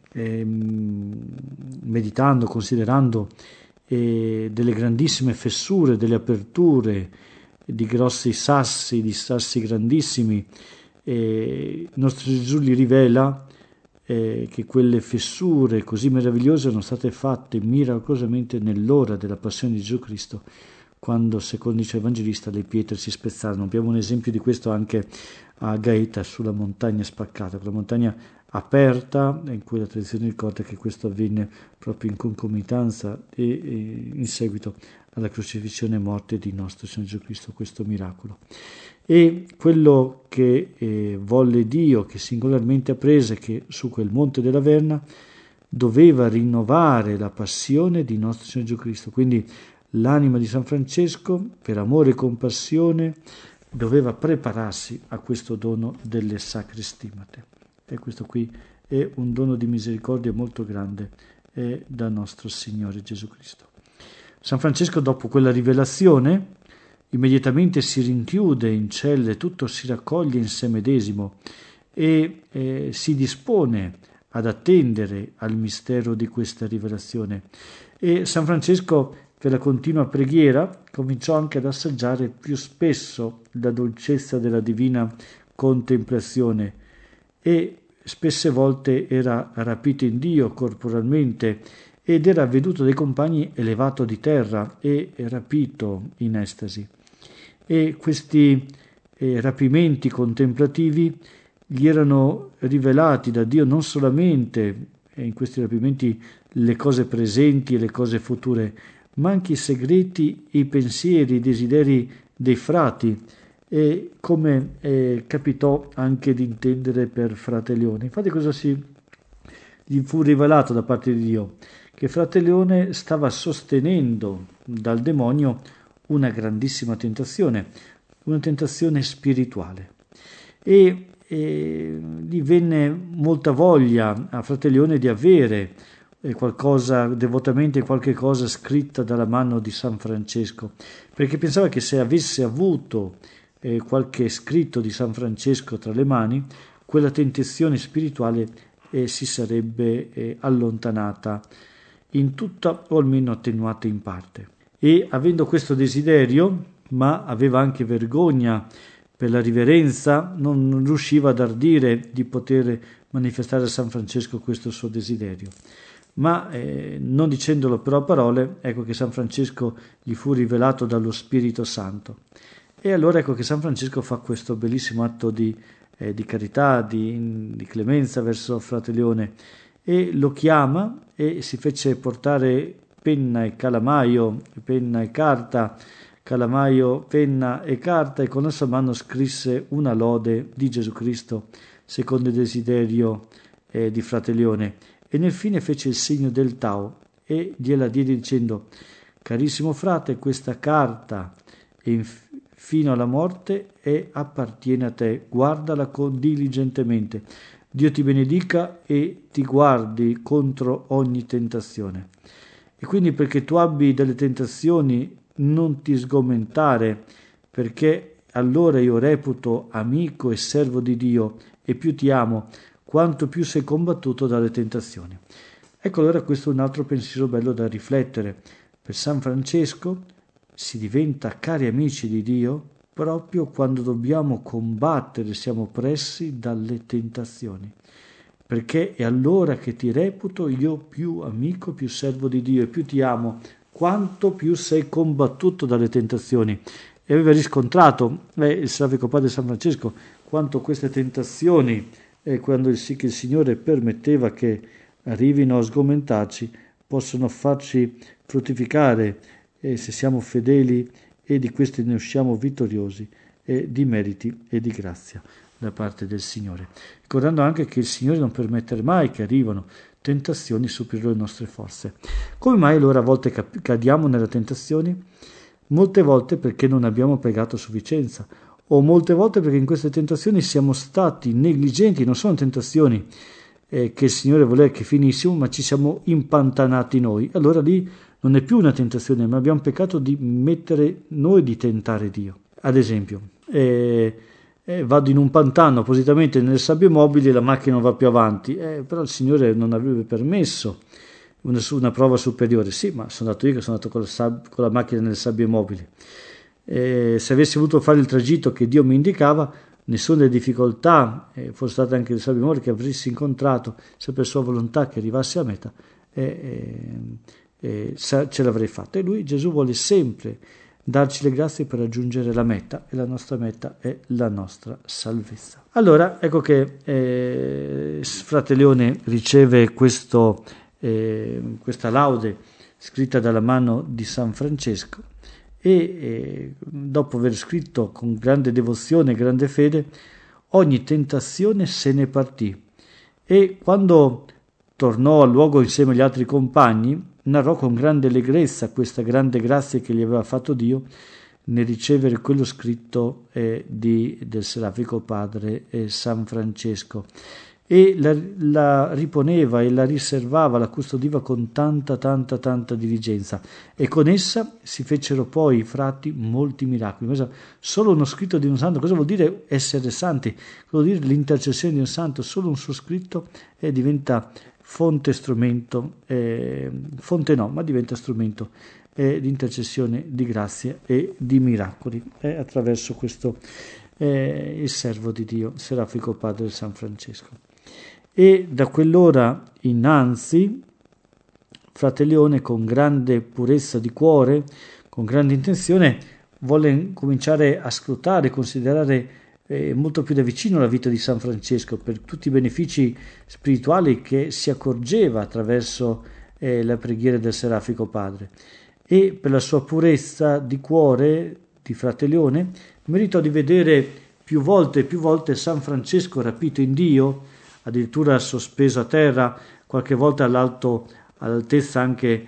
meditando, considerando delle grandissime fessure, delle aperture di grossi sassi, di sassi grandissimi, il nostro Gesù li rivela che quelle fessure così meravigliose erano state fatte miracolosamente nell'ora della passione di Gesù Cristo, quando, secondo dice l'Evangelista, le pietre si spezzarono. Abbiamo un esempio di questo anche a Gaeta, sulla montagna spaccata, quella montagna aperta, in cui la tradizione ricorda che questo avvenne proprio in concomitanza e in seguito alla crocifissione e morte di nostro Signore Gesù Cristo, questo miracolo. E quello che volle Dio, che singolarmente apprese, che su quel monte della Verna doveva rinnovare la passione di nostro Signore Gesù Cristo. Quindi l'anima di San Francesco, per amore e compassione, doveva prepararsi a questo dono delle sacre stigmate. E questo qui è un dono di misericordia molto grande da nostro Signore Gesù Cristo. San Francesco, dopo quella rivelazione, immediatamente si rinchiude in celle, tutto si raccoglie in sé medesimo e si dispone ad attendere al mistero di questa rivelazione. E San Francesco, per la continua preghiera, cominciò anche ad assaggiare più spesso la dolcezza della divina contemplazione e spesse volte era rapito in Dio corporalmente ed era veduto dai compagni elevato di terra e rapito in estasi. E questi rapimenti contemplativi gli erano rivelati da Dio non solamente in questi rapimenti le cose presenti e le cose future, ma anche i segreti, i pensieri, i desideri dei frati, e come capitò anche di intendere per Frate Leone. Infatti cosa gli fu rivelato da parte di Dio? Che Frate Leone stava sostenendo dal demonio una grandissima tentazione, una tentazione spirituale. E gli venne molta voglia a Frate Leone di avere qualcosa, devotamente qualche cosa scritta dalla mano di San Francesco, perché pensava che se avesse avuto qualche scritto di San Francesco tra le mani, quella tentazione spirituale si sarebbe allontanata in tutta o almeno attenuata in parte. E avendo questo desiderio, ma aveva anche vergogna per la riverenza, non riusciva ad ardire di poter manifestare a San Francesco questo suo desiderio. Ma non dicendolo però a parole, ecco che San Francesco gli fu rivelato dallo Spirito Santo. E allora ecco che San Francesco fa questo bellissimo atto di carità, di clemenza verso Frate Leone, e lo chiama e si fece portare penna e calamaio, penna e carta, calamaio, penna e carta, e con la sua mano scrisse una lode di Gesù Cristo secondo il desiderio di Frate Leone, e nel fine fece il segno del Tao e gliela diede dicendo: carissimo frate, questa carta fino alla morte e appartiene a te, guardala diligentemente. Dio ti benedica e ti guardi contro ogni tentazione. E quindi, perché tu abbi delle tentazioni, non ti sgomentare, perché allora io reputo amico e servo di Dio e più ti amo quanto più sei combattuto dalle tentazioni. Ecco, allora questo è un altro pensiero bello da riflettere. Per San Francesco si diventa cari amici di Dio proprio quando dobbiamo combattere, siamo pressi dalle tentazioni, perché è allora che ti reputo io più amico, più servo di Dio, e più ti amo quanto più sei combattuto dalle tentazioni. E aveva riscontrato il Serafico Padre San Francesco quanto queste tentazioni, quando il Signore permetteva che arrivino a sgomentarci, possono farci fruttificare, se siamo fedeli, e di questi ne usciamo vittoriosi, di meriti e di grazia da parte del Signore. Ricordando anche che il Signore non permette mai che arrivino tentazioni superiori alle nostre forze. Come mai allora a volte cadiamo nelle tentazioni? Molte volte perché non abbiamo pregato a sufficienza, o molte volte perché in queste tentazioni siamo stati negligenti. Non sono tentazioni che il Signore voleva che finissimo, ma ci siamo impantanati noi. Allora lì non è più una tentazione, ma abbiamo peccato di mettere noi di tentare Dio. Ad esempio, vado in un pantano appositamente nelle sabbie mobili e la macchina non va più avanti, però il Signore non avrebbe permesso una prova superiore. Sì, ma sono andato io che sono andato con la macchina nelle sabbie mobili. Se avessi voluto fare il tragitto che Dio mi indicava, nessuna difficoltà, fosse stata anche le sabbie mobili che avessi incontrato, se per sua volontà che arrivassi a meta, ce l'avrei fatta. E lui, Gesù, vuole sempre darci le grazie per raggiungere la meta, e la nostra meta è la nostra salvezza. Allora, ecco che Frate Leone riceve questa laude scritta dalla mano di San Francesco, e dopo aver scritto con grande devozione e grande fede, ogni tentazione se ne partì, e quando tornò al luogo insieme agli altri compagni, narrò con grande allegrezza questa grande grazia che gli aveva fatto Dio nel ricevere quello scritto del Serafico Padre San Francesco, e la riponeva e la riservava, la custodiva con tanta diligenza, e con essa si fecero poi i frati molti miracoli. Solo uno scritto di un santo, cosa vuol dire essere santi? Vuol dire l'intercessione di un santo. Solo un suo scritto diventa fonte, strumento, fonte no, ma diventa strumento di intercessione, di grazia e di miracoli, attraverso questo il servo di Dio, Serafico Padre San Francesco. E da quell'ora innanzi Frate Leone, con grande purezza di cuore, con grande intenzione, volle cominciare a scrutare, considerare molto più da vicino la vita di San Francesco, per tutti i benefici spirituali che si accorgeva attraverso la preghiera del Serafico Padre. E per la sua purezza di cuore di Frate Leone meritò di vedere più volte San Francesco rapito in Dio, addirittura sospeso a terra, qualche volta all'altezza anche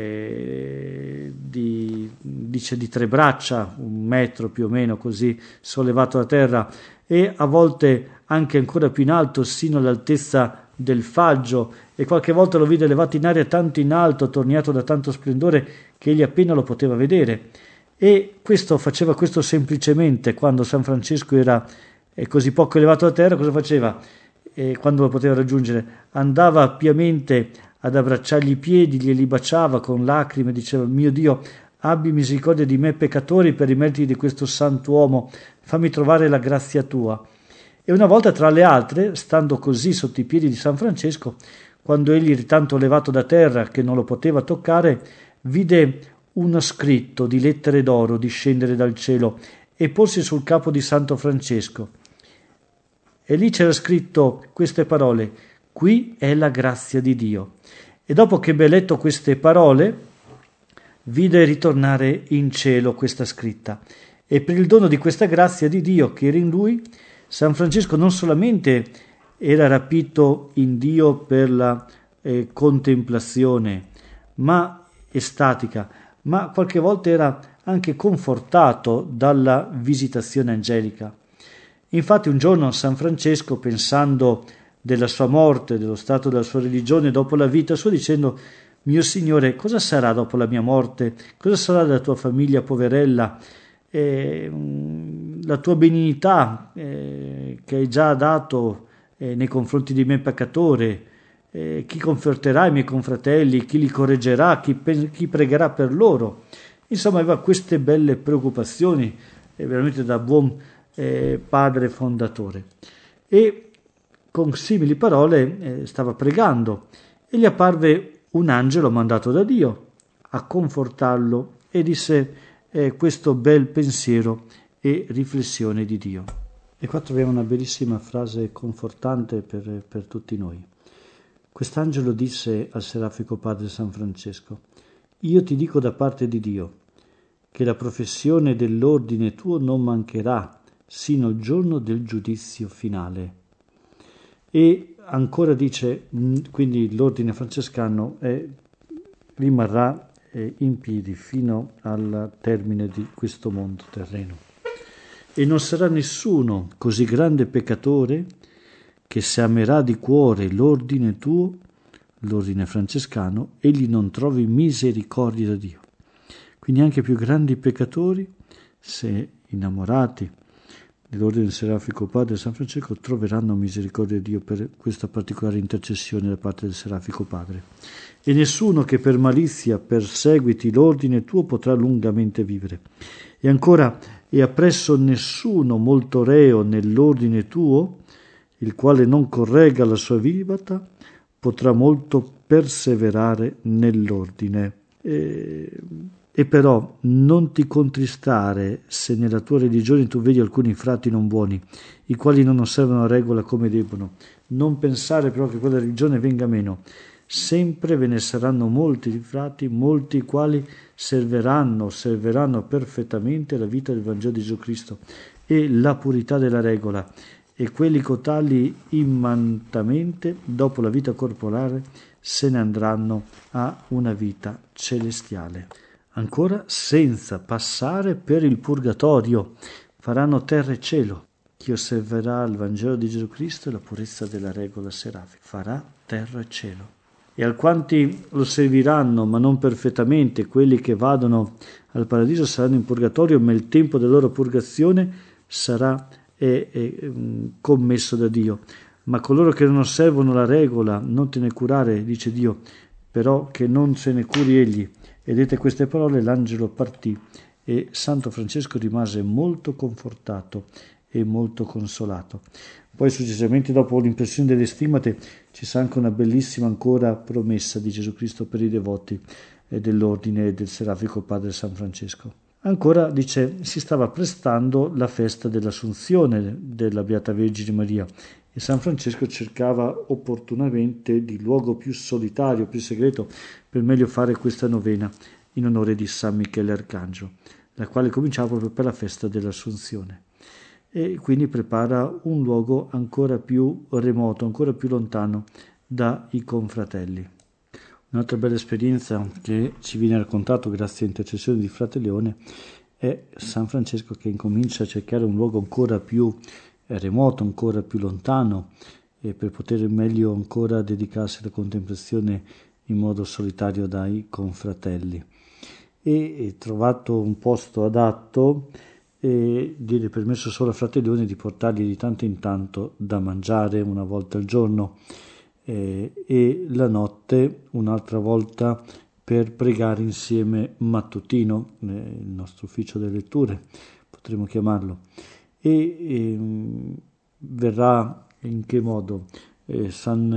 di 3 braccia, 1 metro più o meno, così sollevato da terra, e a volte anche ancora più in alto, sino all'altezza del faggio, e qualche volta lo vide elevato in aria tanto in alto, attorniato da tanto splendore, che egli appena lo poteva vedere. E faceva questo semplicemente quando San Francesco era così poco elevato da terra. Cosa faceva? Quando lo poteva raggiungere, andava piamente ad abbracciargli i piedi, glieli baciava con lacrime, diceva: mio Dio, abbi misericordia di me peccatore, per i meriti di questo santuomo, fammi trovare la grazia tua. E una volta tra le altre, stando così sotto i piedi di San Francesco, quando egli era tanto levato da terra che non lo poteva toccare, vide uno scritto di lettere d'oro discendere dal cielo e porsi sul capo di Santo Francesco. E lì c'era scritto queste parole: qui è la grazia di Dio. E dopo che ebbe letto queste parole, vide ritornare in cielo questa scritta. E per il dono di questa grazia di Dio che era in lui, San Francesco non solamente era rapito in Dio per la contemplazione, ma estatica, ma qualche volta era anche confortato dalla visitazione angelica. Infatti un giorno San Francesco, pensando della sua morte, dello stato della sua religione dopo la vita sua, dicendo: mio Signore, cosa sarà dopo la mia morte? Cosa sarà della tua famiglia poverella? La tua benignità che hai già dato nei confronti di me peccatore, chi conforterà i miei confratelli, chi li correggerà, chi pregherà per loro? Insomma, aveva queste belle preoccupazioni, veramente da buon padre fondatore. E con simili parole stava pregando, e gli apparve un angelo mandato da Dio a confortarlo e disse questo bel pensiero e riflessione di Dio. E qua troviamo una bellissima frase confortante per tutti noi. Quest'angelo disse al serafico padre San Francesco: io ti dico da parte di Dio che la professione dell'ordine tuo non mancherà sino al giorno del giudizio finale. E ancora dice, quindi l'ordine francescano rimarrà in piedi fino al termine di questo mondo terreno. E non sarà nessuno così grande peccatore che se amerà di cuore l'ordine tuo, l'ordine francescano, egli non trovi misericordia da Dio. Quindi anche più grandi peccatori, se innamorati dell'ordine del Serafico Padre San Francesco, troveranno misericordia di Dio per questa particolare intercessione da parte del Serafico Padre. E nessuno che per malizia perseguiti l'ordine tuo potrà lungamente vivere. E ancora, e appresso nessuno molto reo nell'ordine tuo, il quale non corregga la sua vita, potrà molto perseverare nell'ordine. E però non ti contristare se nella tua religione tu vedi alcuni frati non buoni, i quali non osservano la regola come debbono. Non pensare però che quella religione venga meno. Sempre ve ne saranno molti di frati, molti i quali osserveranno perfettamente la vita del Vangelo di Gesù Cristo e la purità della regola, e quelli cotali immantamente, dopo la vita corporale, se ne andranno a una vita celestiale. Ancora, senza passare per il purgatorio, faranno terra e cielo. Chi osserverà il Vangelo di Gesù Cristo e la purezza della regola serafica farà terra e cielo. E alquanti lo serviranno, ma non perfettamente, quelli che vadano al paradiso saranno in purgatorio, ma il tempo della loro purgazione sarà commesso da Dio. Ma coloro che non osservano la regola, non te ne curare, dice Dio, però che non se ne curi egli. E dette queste parole l'angelo partì e Santo Francesco rimase molto confortato e molto consolato. Poi successivamente, dopo l'impressione delle stigmate, ci sarà anche una bellissima ancora promessa di Gesù Cristo per i devoti dell'ordine del Serafico Padre San Francesco. Ancora dice, si stava prestando la festa dell'Assunzione della Beata Vergine Maria e San Francesco cercava opportunamente di luogo più solitario, più segreto, per meglio fare questa novena in onore di San Michele Arcangelo, la quale cominciava proprio per la festa dell'Assunzione. E quindi prepara un luogo ancora più remoto, ancora più lontano dai confratelli. Un'altra bella esperienza che ci viene raccontato grazie all'intercessione di Frate Leone è San Francesco che incomincia a cercare un luogo ancora più remoto, ancora più lontano, per poter meglio ancora dedicarsi alla contemplazione in modo solitario dai confratelli. E trovato un posto adatto, diede permesso solo a Frate Leone di portargli di tanto in tanto da mangiare una volta al giorno e la notte un'altra volta per pregare insieme mattutino, il nostro ufficio delle letture potremmo chiamarlo, e verrà in che modo? Il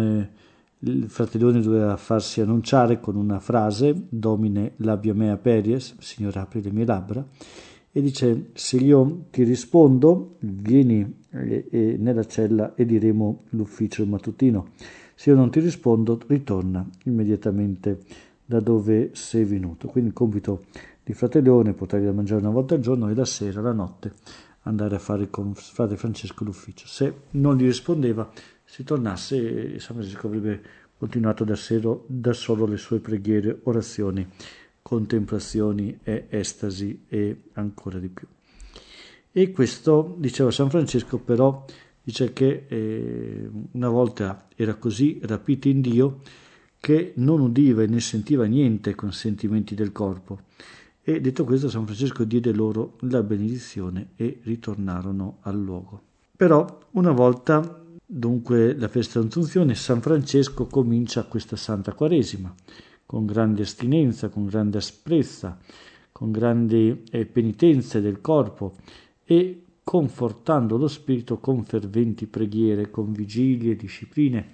Frate Leone doveva farsi annunciare con una frase: Domine labia mea peries, Signore apri le mie labbra, e dice: se io ti rispondo vieni nella cella e diremo l'ufficio mattutino, se io non ti rispondo ritorna immediatamente da dove sei venuto. Quindi il compito di Frate Leone, portargli da mangiare una volta al giorno e la sera, la notte, andare a fare con Frate Francesco l'ufficio. Se non gli rispondeva, si tornasse e San Francesco avrebbe continuato da solo le sue preghiere, orazioni, contemplazioni e estasi e ancora di più. E questo, diceva San Francesco, però dice che una volta era così rapito in Dio che non udiva e ne sentiva niente con sentimenti del corpo. E detto questo, San Francesco diede loro la benedizione e ritornarono al luogo. Però una volta, dunque la festa dell'Assunzione, San Francesco comincia questa Santa Quaresima con grande astinenza, con grande asprezza, con grandi penitenze del corpo e confortando lo spirito con ferventi preghiere, con vigilie, discipline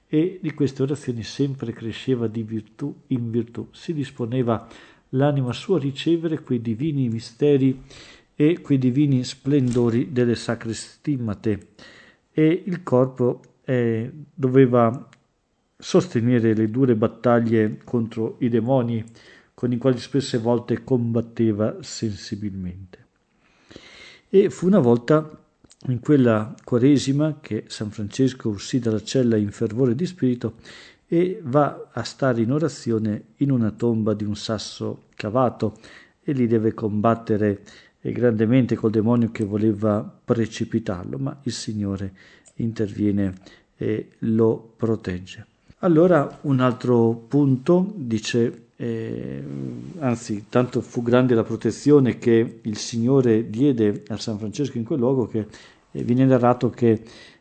e di queste orazioni sempre cresceva di virtù in virtù. Si disponeva l'anima sua a ricevere quei divini misteri e quei divini splendori delle sacre stimmate, e il corpo doveva sostenere le dure battaglie contro i demoni con i quali spesse volte combatteva sensibilmente. E fu una volta in quella Quaresima che San Francesco uscì dalla cella in fervore di spirito e va a stare in orazione in una tomba di un sasso cavato, e lì deve combattere grandemente col demonio che voleva precipitarlo, ma il Signore interviene e lo protegge. Allora un altro punto dice, anzi tanto fu grande la protezione che il Signore diede a San Francesco in quel luogo che viene narrato che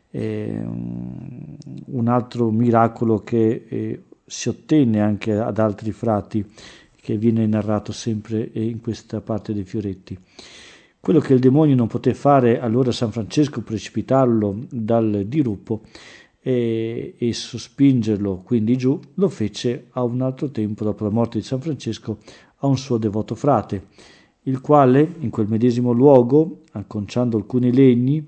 un altro miracolo che si ottenne anche ad altri frati, che viene narrato sempre in questa parte dei fioretti. Quello che il demonio non poté fare allora San Francesco, precipitarlo dal diruppo e sospingerlo quindi giù, lo fece a un altro tempo, dopo la morte di San Francesco, a un suo devoto frate, il quale in quel medesimo luogo, acconciando alcuni legni,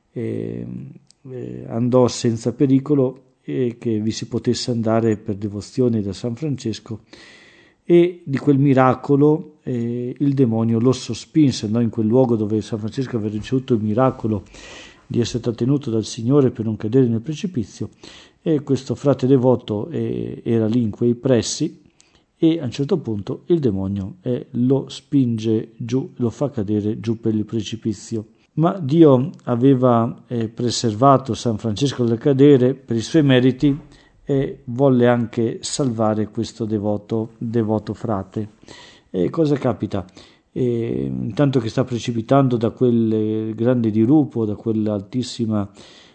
andò senza pericolo e che vi si potesse andare per devozione da San Francesco, e di quel miracolo il demonio lo sospinse, andò in quel luogo dove San Francesco aveva ricevuto il miracolo di essere trattenuto dal Signore per non cadere nel precipizio, e questo frate devoto era lì in quei pressi, e a un certo punto il demonio lo spinge giù, lo fa cadere giù per il precipizio. Ma Dio aveva preservato San Francesco dal cadere per i suoi meriti e volle anche salvare questo devoto frate. E cosa capita? Intanto che sta precipitando da quel grande dirupo, da quell'altissima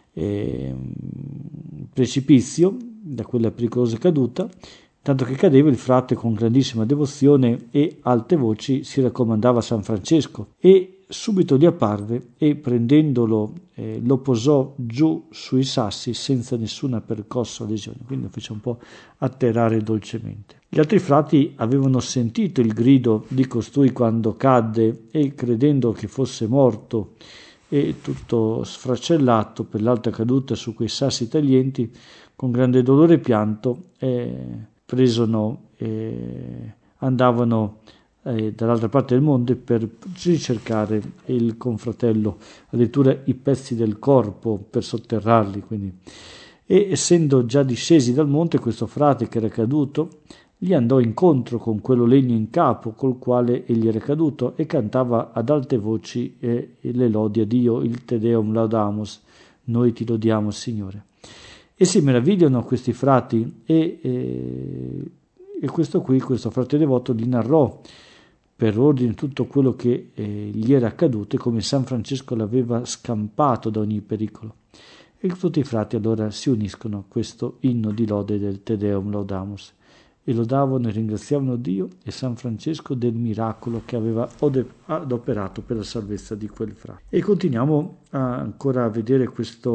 precipizio, da quella pericolosa caduta, tanto che cadeva, il frate con grandissima devozione e alte voci si raccomandava a San Francesco, e subito gli apparve e prendendolo lo posò giù sui sassi senza nessuna percossa o lesione, quindi lo fece un po' atterrare dolcemente. Gli altri frati avevano sentito il grido di costui quando cadde, e credendo che fosse morto e tutto sfracellato per l'alta caduta su quei sassi taglienti, con grande dolore e pianto andavano dall'altra parte del monte per ricercare il confratello, addirittura i pezzi del corpo per sotterrarli. Quindi. E essendo già discesi dal monte, questo frate che era caduto gli andò incontro con quello legno in capo col quale egli era caduto, e cantava ad alte voci le lodi a Dio, il Te Deum laudamus, noi ti lodiamo Signore. E si meravigliano questi frati, e questo frate devoto gli narrò per ordine tutto quello che gli era accaduto e come San Francesco l'aveva scampato da ogni pericolo. E tutti i frati allora si uniscono a questo inno di lode del Te Deum laudamus, e lodavano e ringraziavano Dio e San Francesco del miracolo che aveva adoperato per la salvezza di quel frate. E continuiamo ancora a vedere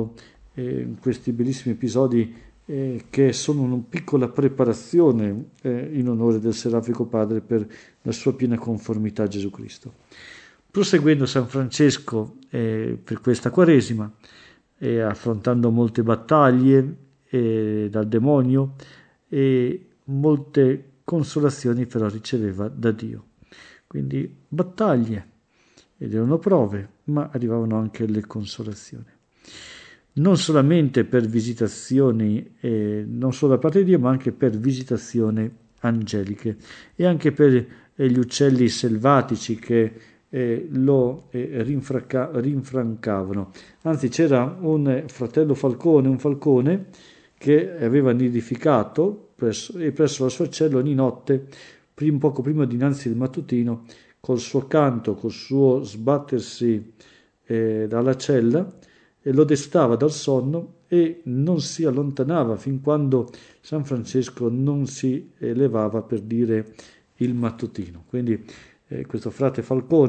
questi bellissimi episodi che sono una piccola preparazione in onore del Serafico Padre per la sua piena conformità a Gesù Cristo. Proseguendo San Francesco per questa Quaresima, affrontando molte battaglie dal demonio, e molte consolazioni però riceveva da Dio. Quindi battaglie, ed erano prove, ma arrivavano anche le consolazioni. Non solamente per visitazioni, non solo da parte di Dio, ma anche per visitazioni angeliche, e anche per gli uccelli selvatici che lo rinfrancavano. Anzi, c'era un fratello falcone, un falcone, che aveva nidificato presso la sua cella ogni notte, poco prima dinanzi del mattutino, col suo canto, col suo sbattersi dalla cella, e lo destava dal sonno e non si allontanava fin quando San Francesco non si levava per dire il mattutino. Quindi questo frate falcone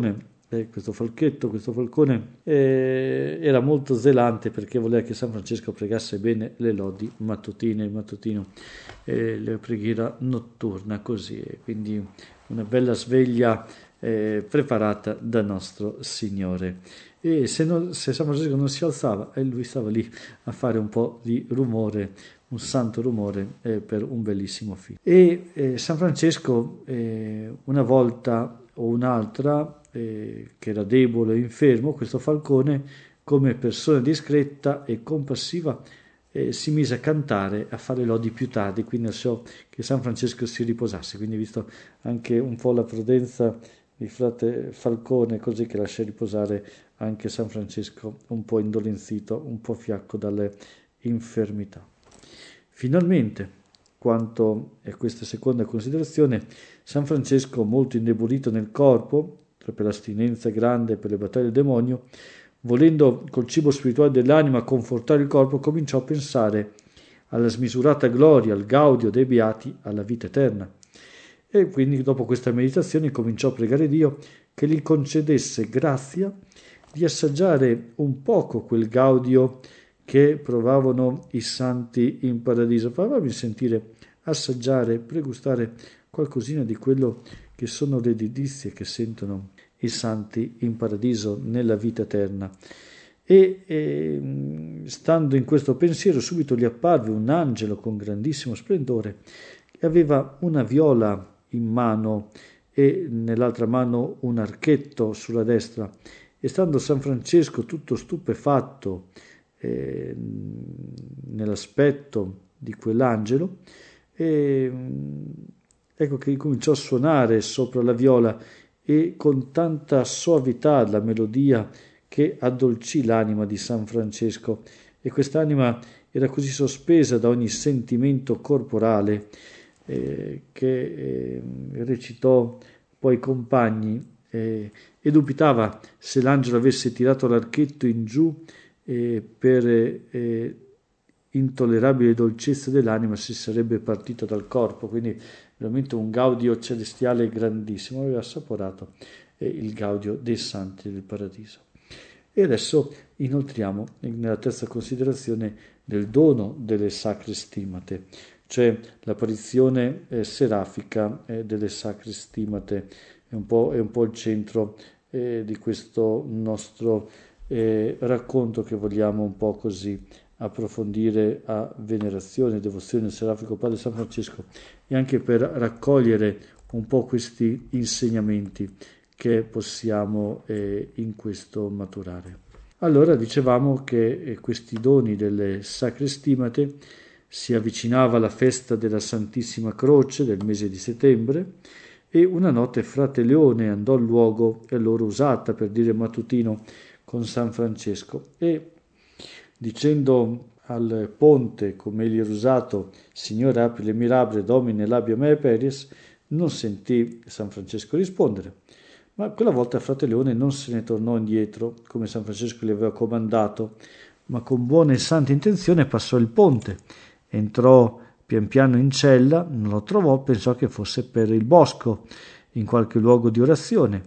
questo falchetto, questo falcone, era molto zelante perché voleva che San Francesco pregasse bene le lodi mattutine, il mattutino, la preghiera notturna, così, quindi una bella sveglia preparata da nostro Signore. E se San Francesco non si alzava, lui stava lì a fare un po' di rumore, un santo rumore per un bellissimo figlio. E San Francesco una volta o un'altra, che era debole e infermo, questo falcone, come persona discreta e compassiva, si mise a cantare, a fare lodi più tardi, quindi lasciò che San Francesco si riposasse, quindi visto anche un po' la prudenza di frate Falcone, così che lascia riposare anche San Francesco un po' indolenzito, un po' fiacco dalle infermità. Finalmente, quanto a questa seconda considerazione, San Francesco, molto indebolito nel corpo, per l'astinenza grande e per le battaglie del demonio, volendo col cibo spirituale dell'anima confortare il corpo, cominciò a pensare alla smisurata gloria, al gaudio dei beati, alla vita eterna. E quindi dopo questa meditazione cominciò a pregare Dio che gli concedesse grazia di assaggiare un poco quel gaudio che provavano i santi in paradiso. Fammi sentire, assaggiare, pregustare qualcosina di quello che sono le delizie che sentono i santi in paradiso nella vita eterna. E stando in questo pensiero subito gli apparve un angelo con grandissimo splendore che aveva una viola in mano e nell'altra mano un archetto sulla destra, e stando San Francesco tutto stupefatto nell'aspetto di quell'angelo, ecco che cominciò a suonare sopra la viola e con tanta soavità la melodia che addolcì l'anima di San Francesco, e quest'anima era così sospesa da ogni sentimento corporale che recitò poi ai compagni e dubitava se l'angelo avesse tirato l'archetto in giù per intollerabile dolcezza dell'anima si sarebbe partito dal corpo, quindi veramente un gaudio celestiale grandissimo, aveva assaporato il gaudio dei santi del paradiso. E adesso inoltriamo nella terza considerazione del dono delle sacre stimate, cioè l'apparizione serafica delle sacre stimate, è un po' il centro di questo nostro racconto che vogliamo un po' così approfondire a venerazione e devozione del Serafico Padre San Francesco, e anche per raccogliere un po' questi insegnamenti che possiamo in questo maturare. Allora dicevamo che questi doni delle sacre stimate si avvicinava la festa della Santissima Croce del mese di settembre, e una notte frate Leone andò al luogo e l'ora usata per dire mattutino con San Francesco, e dicendo al ponte come egli era usato, Signore apri le mirabile, domine labia mea peries, non sentì San Francesco rispondere. Ma quella volta frate Leone non se ne tornò indietro, come San Francesco gli aveva comandato, ma con buona e santa intenzione passò il ponte, entrò pian piano in cella, non lo trovò, pensò che fosse per il bosco, in qualche luogo di orazione,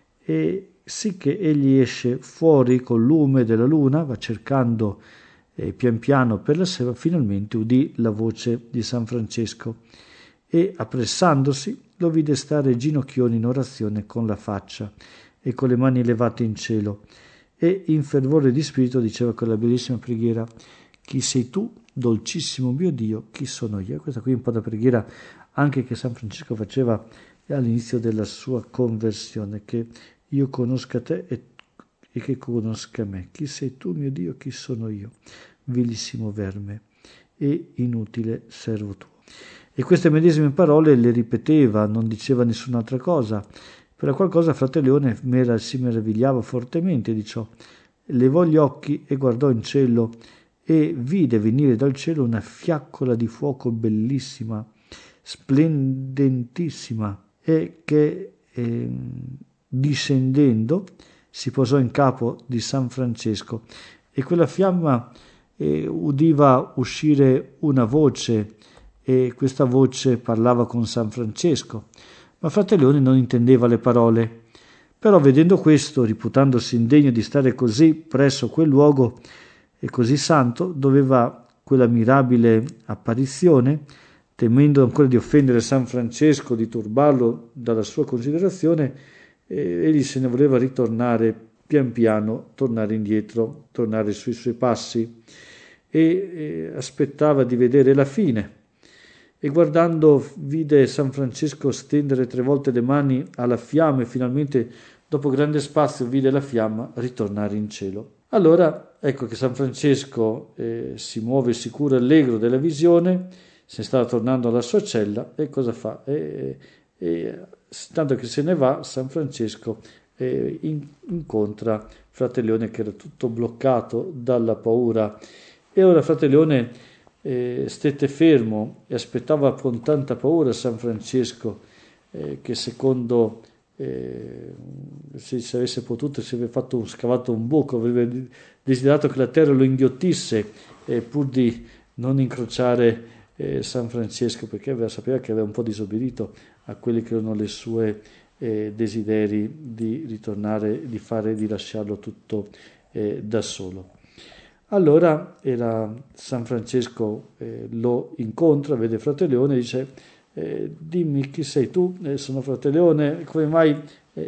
e sì che egli esce fuori col lume della luna, va cercando pian piano per la sera, finalmente udì la voce di San Francesco e appressandosi lo vide stare ginocchioni in orazione con la faccia e con le mani levate in cielo, e in fervore di spirito diceva quella bellissima preghiera: chi sei tu, dolcissimo mio Dio, chi sono io? Questa qui è un po' la preghiera anche che San Francesco faceva all'inizio della sua conversione, che io conosca te e che conosca me. Chi sei tu, mio Dio, chi sono io? Vilissimo verme e inutile servo tuo. E queste medesime parole le ripeteva, non diceva nessun'altra cosa, per la qual cosa frate Leone si meravigliava fortemente di ciò. Levò gli occhi e guardò in cielo e vide venire dal cielo una fiaccola di fuoco bellissima, splendentissima, e che discendendo si posò in capo di San Francesco, e quella fiamma udiva uscire una voce, e questa voce parlava con San Francesco, ma frate Leone non intendeva le parole, Però vedendo questo, reputandosi indegno di stare così presso quel luogo e così santo, doveva quella mirabile apparizione, temendo ancora di offendere San Francesco, di turbarlo dalla sua considerazione, egli se ne voleva ritornare pian piano, tornare indietro, tornare sui suoi passi e aspettava di vedere la fine. E guardando vide San Francesco stendere 3 volte le mani alla fiamma e finalmente, dopo grande spazio, vide la fiamma ritornare in cielo. Allora ecco che San Francesco si muove sicuro e allegro della visione, se ne stava tornando alla sua cella e cosa fa? Tanto che se ne va, San Francesco incontra Frate Leone che era tutto bloccato dalla paura e ora Frate Leone stette fermo e aspettava con tanta paura San Francesco che secondo se avesse potuto si aveva scavato un buco, avrebbe desiderato che la terra lo inghiottisse pur di non incrociare San Francesco, perché sapeva che aveva un po' disobbedito a quelli che erano le sue desideri di ritornare, di lasciarlo tutto da solo. Allora San Francesco lo incontra, vede Frate Leone e dice dimmi chi sei tu, sono Frate Leone, come mai?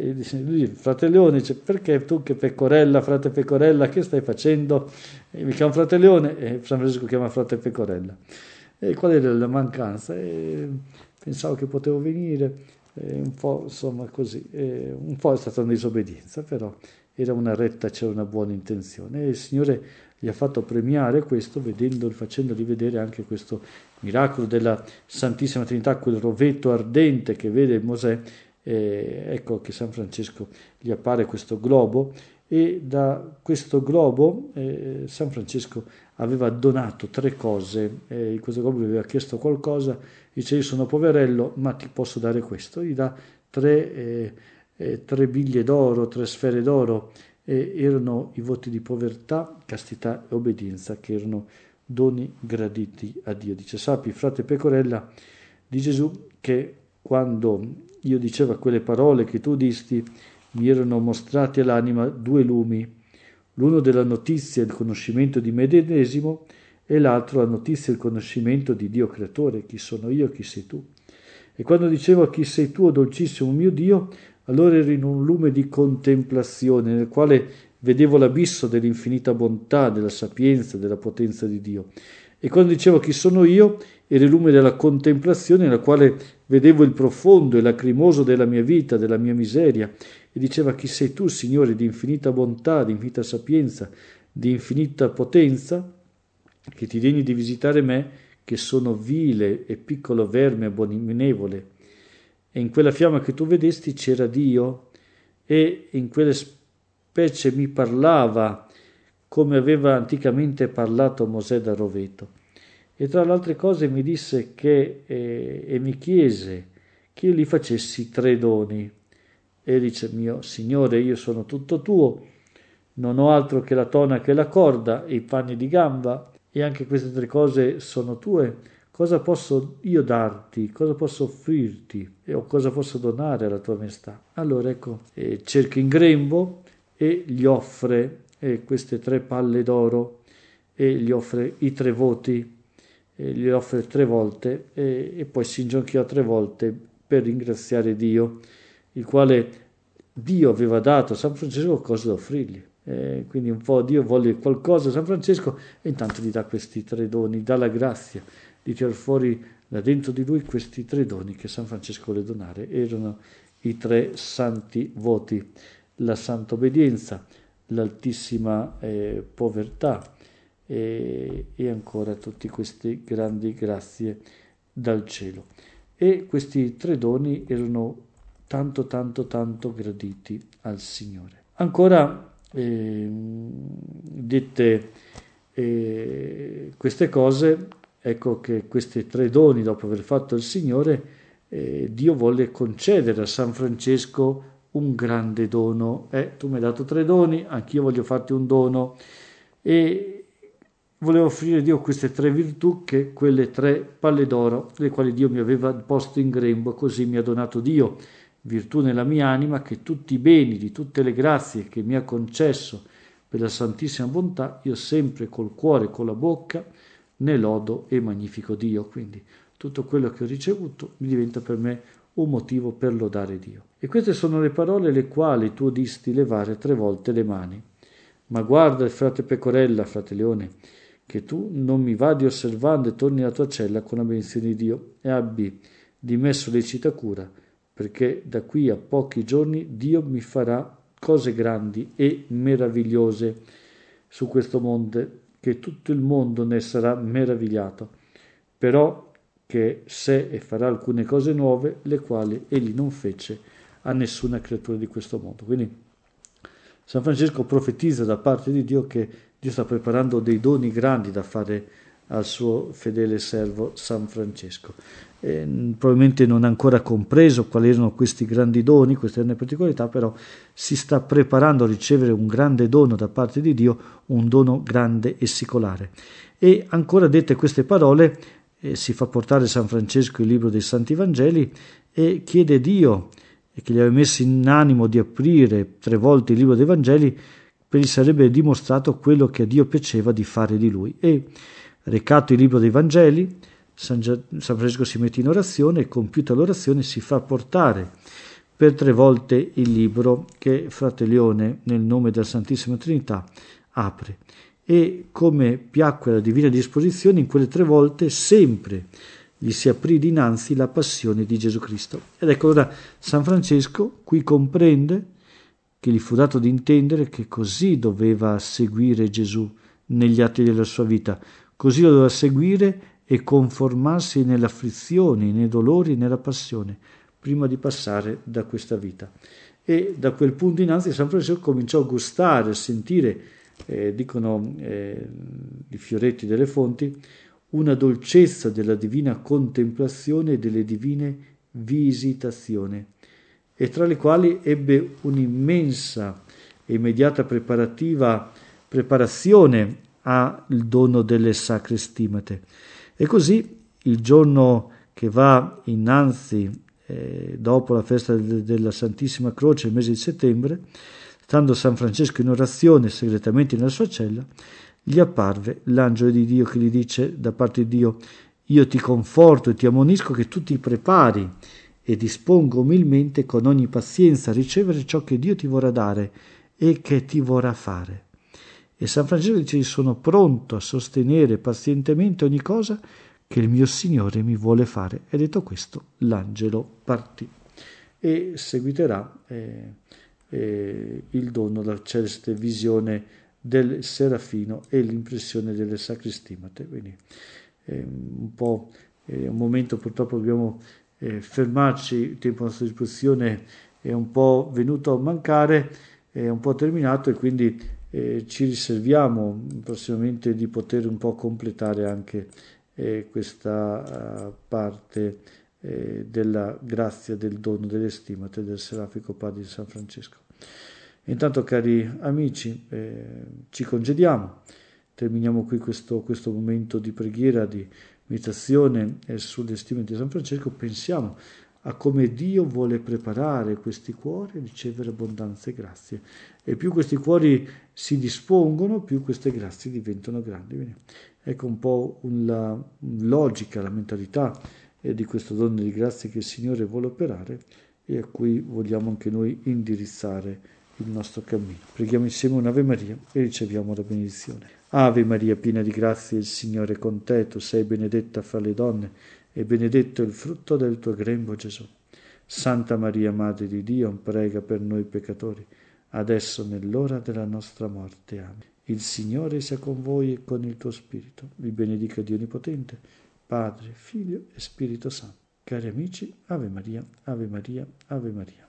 Frate Leone dice perché tu che pecorella, frate pecorella, che stai facendo? Mi chiamo Frate Leone e San Francesco chiama frate pecorella. Qual era la mancanza? Pensavo che potevo venire, un po' insomma così, un po' è stata una disobbedienza, però era una retta, c'era una buona intenzione e il Signore gli ha fatto premiare questo facendogli vedere anche questo miracolo della Santissima Trinità, quel rovetto ardente che vede Mosè. Ecco che San Francesco gli appare questo globo e da questo globo San Francesco aveva donato 3 cose, in questo globo gli aveva chiesto qualcosa, dice io sono poverello ma ti posso dare questo, gli dà 3 biglie d'oro, 3 sfere d'oro, erano i voti di povertà, castità e obbedienza che erano doni graditi a Dio. Dice sappi frate pecorella di Gesù che quando io diceva quelle parole che tu disti mi erano mostrati all'anima 2 lumi, l'uno della notizia e il conoscimento di me medesimo e l'altro la notizia e il conoscimento di Dio creatore, chi sono io, chi sei tu. E quando dicevo chi sei tu, o dolcissimo mio Dio, allora ero in un lume di contemplazione nel quale vedevo l'abisso dell'infinita bontà, della sapienza, della potenza di Dio. E quando dicevo chi sono io, era il lume della contemplazione nella quale vedevo il profondo e lacrimoso della mia vita, della mia miseria, e diceva chi sei tu, Signore, di infinita bontà, di infinita sapienza, di infinita potenza, che ti degni di visitare me, che sono vile e piccolo verme abominevole. E in quella fiamma che tu vedesti c'era Dio, e in quelle specie mi parlava, come aveva anticamente parlato Mosè da roveto. E tra le altre cose mi disse che, e mi chiese che io gli facessi 3 doni. E dice, mio Signore, io sono tutto tuo, non ho altro che la tonaca e la corda e i panni di gamba, e anche queste 3 cose sono tue. Cosa posso io darti? Cosa posso offrirti? O cosa posso donare alla tua maestà? Allora ecco, cerca in grembo e gli offre queste 3 palle d'oro e gli offre i 3 voti, gli offre 3 volte e poi si inginocchiò 3 volte per ringraziare Dio, il quale Dio aveva dato a San Francesco cosa da offrirgli. Quindi un po' Dio volle qualcosa a San Francesco e intanto gli dà questi 3 doni, dà la grazia di tirar fuori da dentro di lui questi 3 doni che San Francesco vuole donare. Erano i 3 santi voti, la santa obbedienza, l'altissima povertà e ancora tutte queste grandi grazie dal cielo. E questi 3 doni erano tanto graditi al Signore. Ancora dette queste cose, ecco che questi 3 doni, dopo aver fatto il Signore, Dio volle concedere a San Francesco un grande dono. Tu mi hai dato 3 doni, anch'io voglio farti un dono. E volevo offrire a Dio queste 3 virtù, che quelle 3 palle d'oro, le quali Dio mi aveva posto in grembo, così mi ha donato Dio virtù nella mia anima, che tutti i beni, di tutte le grazie che mi ha concesso per la santissima bontà, io sempre col cuore e con la bocca ne lodo e magnifico Dio. Quindi tutto quello che ho ricevuto mi diventa per me un motivo per lodare Dio. E queste sono le parole le quali tu udisti levare 3 volte le mani. Ma guarda, frate Pecorella, frate Leone, che tu non mi vadi osservando e torni alla tua cella con la benedizione di Dio e abbi di me sollecita cura, perché da qui a pochi giorni Dio mi farà cose grandi e meravigliose su questo monte, che tutto il mondo ne sarà meravigliato, però che sé e farà alcune cose nuove, le quali egli non fece a nessuna creatura di questo mondo. Quindi San Francesco profetizza da parte di Dio che Dio sta preparando dei doni grandi da fare al suo fedele servo San Francesco. Probabilmente non ha ancora compreso quali erano questi grandi doni, queste grandi particolarità, però si sta preparando a ricevere un grande dono da parte di Dio, un dono grande e secolare. E ancora dette queste parole, si fa portare San Francesco il libro dei Santi Vangeli e chiede Dio, che gli aveva messo in animo di aprire 3 volte il libro dei Vangeli, per gli sarebbe dimostrato quello che a Dio piaceva di fare di lui. E recato il libro dei Vangeli, San Francesco si mette in orazione e compiuta l'orazione si fa portare per 3 volte il libro che frate Leone, nel nome della Santissima Trinità, apre. E come piacque alla divina disposizione, in quelle 3 volte sempre gli si aprì dinanzi la passione di Gesù Cristo. Ed ecco ora San Francesco qui comprende che gli fu dato di intendere che così doveva seguire Gesù negli atti della sua vita, così lo doveva seguire e conformarsi nelle afflizioni, nei dolori, nella passione, prima di passare da questa vita. E da quel punto innanzi San Francesco cominciò a gustare, a sentire, dicono i fioretti delle fonti, una dolcezza della divina contemplazione e delle divine visitazioni, e tra le quali ebbe un'immensa e immediata preparazione al dono delle sacre stimate. E così il giorno che va innanzi, dopo la festa della Santissima Croce, il mese di settembre, stando San Francesco in orazione segretamente nella sua cella, gli apparve l'angelo di Dio che gli dice da parte di Dio: io ti conforto e ti ammonisco che tu ti prepari e disponga umilmente con ogni pazienza a ricevere ciò che Dio ti vorrà dare e che ti vorrà fare. E San Francesco dice: sono pronto a sostenere pazientemente ogni cosa che il mio Signore mi vuole fare. E detto questo, l'angelo partì. E seguiterà il dono, la celeste visione del Serafino e l'impressione delle sacre stimate. Quindi un po' un momento, purtroppo dobbiamo fermarci, il tempo a nostra disposizione è un po' venuto a mancare, è un po' terminato, e quindi ci riserviamo prossimamente di poter un po' completare anche questa parte della grazia del dono delle stimate del Serafico Padre di San Francesco. Intanto, cari amici, ci congediamo, terminiamo qui questo momento di preghiera, di meditazione sulle stime di San Francesco. Pensiamo a come Dio vuole preparare questi cuori a ricevere abbondanza e grazie, e più questi cuori si dispongono, più queste grazie diventano grandi. Quindi, ecco un po' la logica, la mentalità di questo dono di grazie che il Signore vuole operare e a cui vogliamo anche noi indirizzare il nostro cammino. Preghiamo insieme un'Ave Maria e riceviamo la benedizione. Ave Maria, piena di grazia, il Signore è con te, tu sei benedetta fra le donne e benedetto è il frutto del tuo grembo, Gesù. Santa Maria, Madre di Dio, prega per noi peccatori, adesso nell'ora della nostra morte. Amen. Il Signore sia con voi e con il tuo spirito. Vi benedica Dio Onnipotente, Padre, Figlio e Spirito Santo. Cari amici, Ave Maria, Ave Maria, Ave Maria.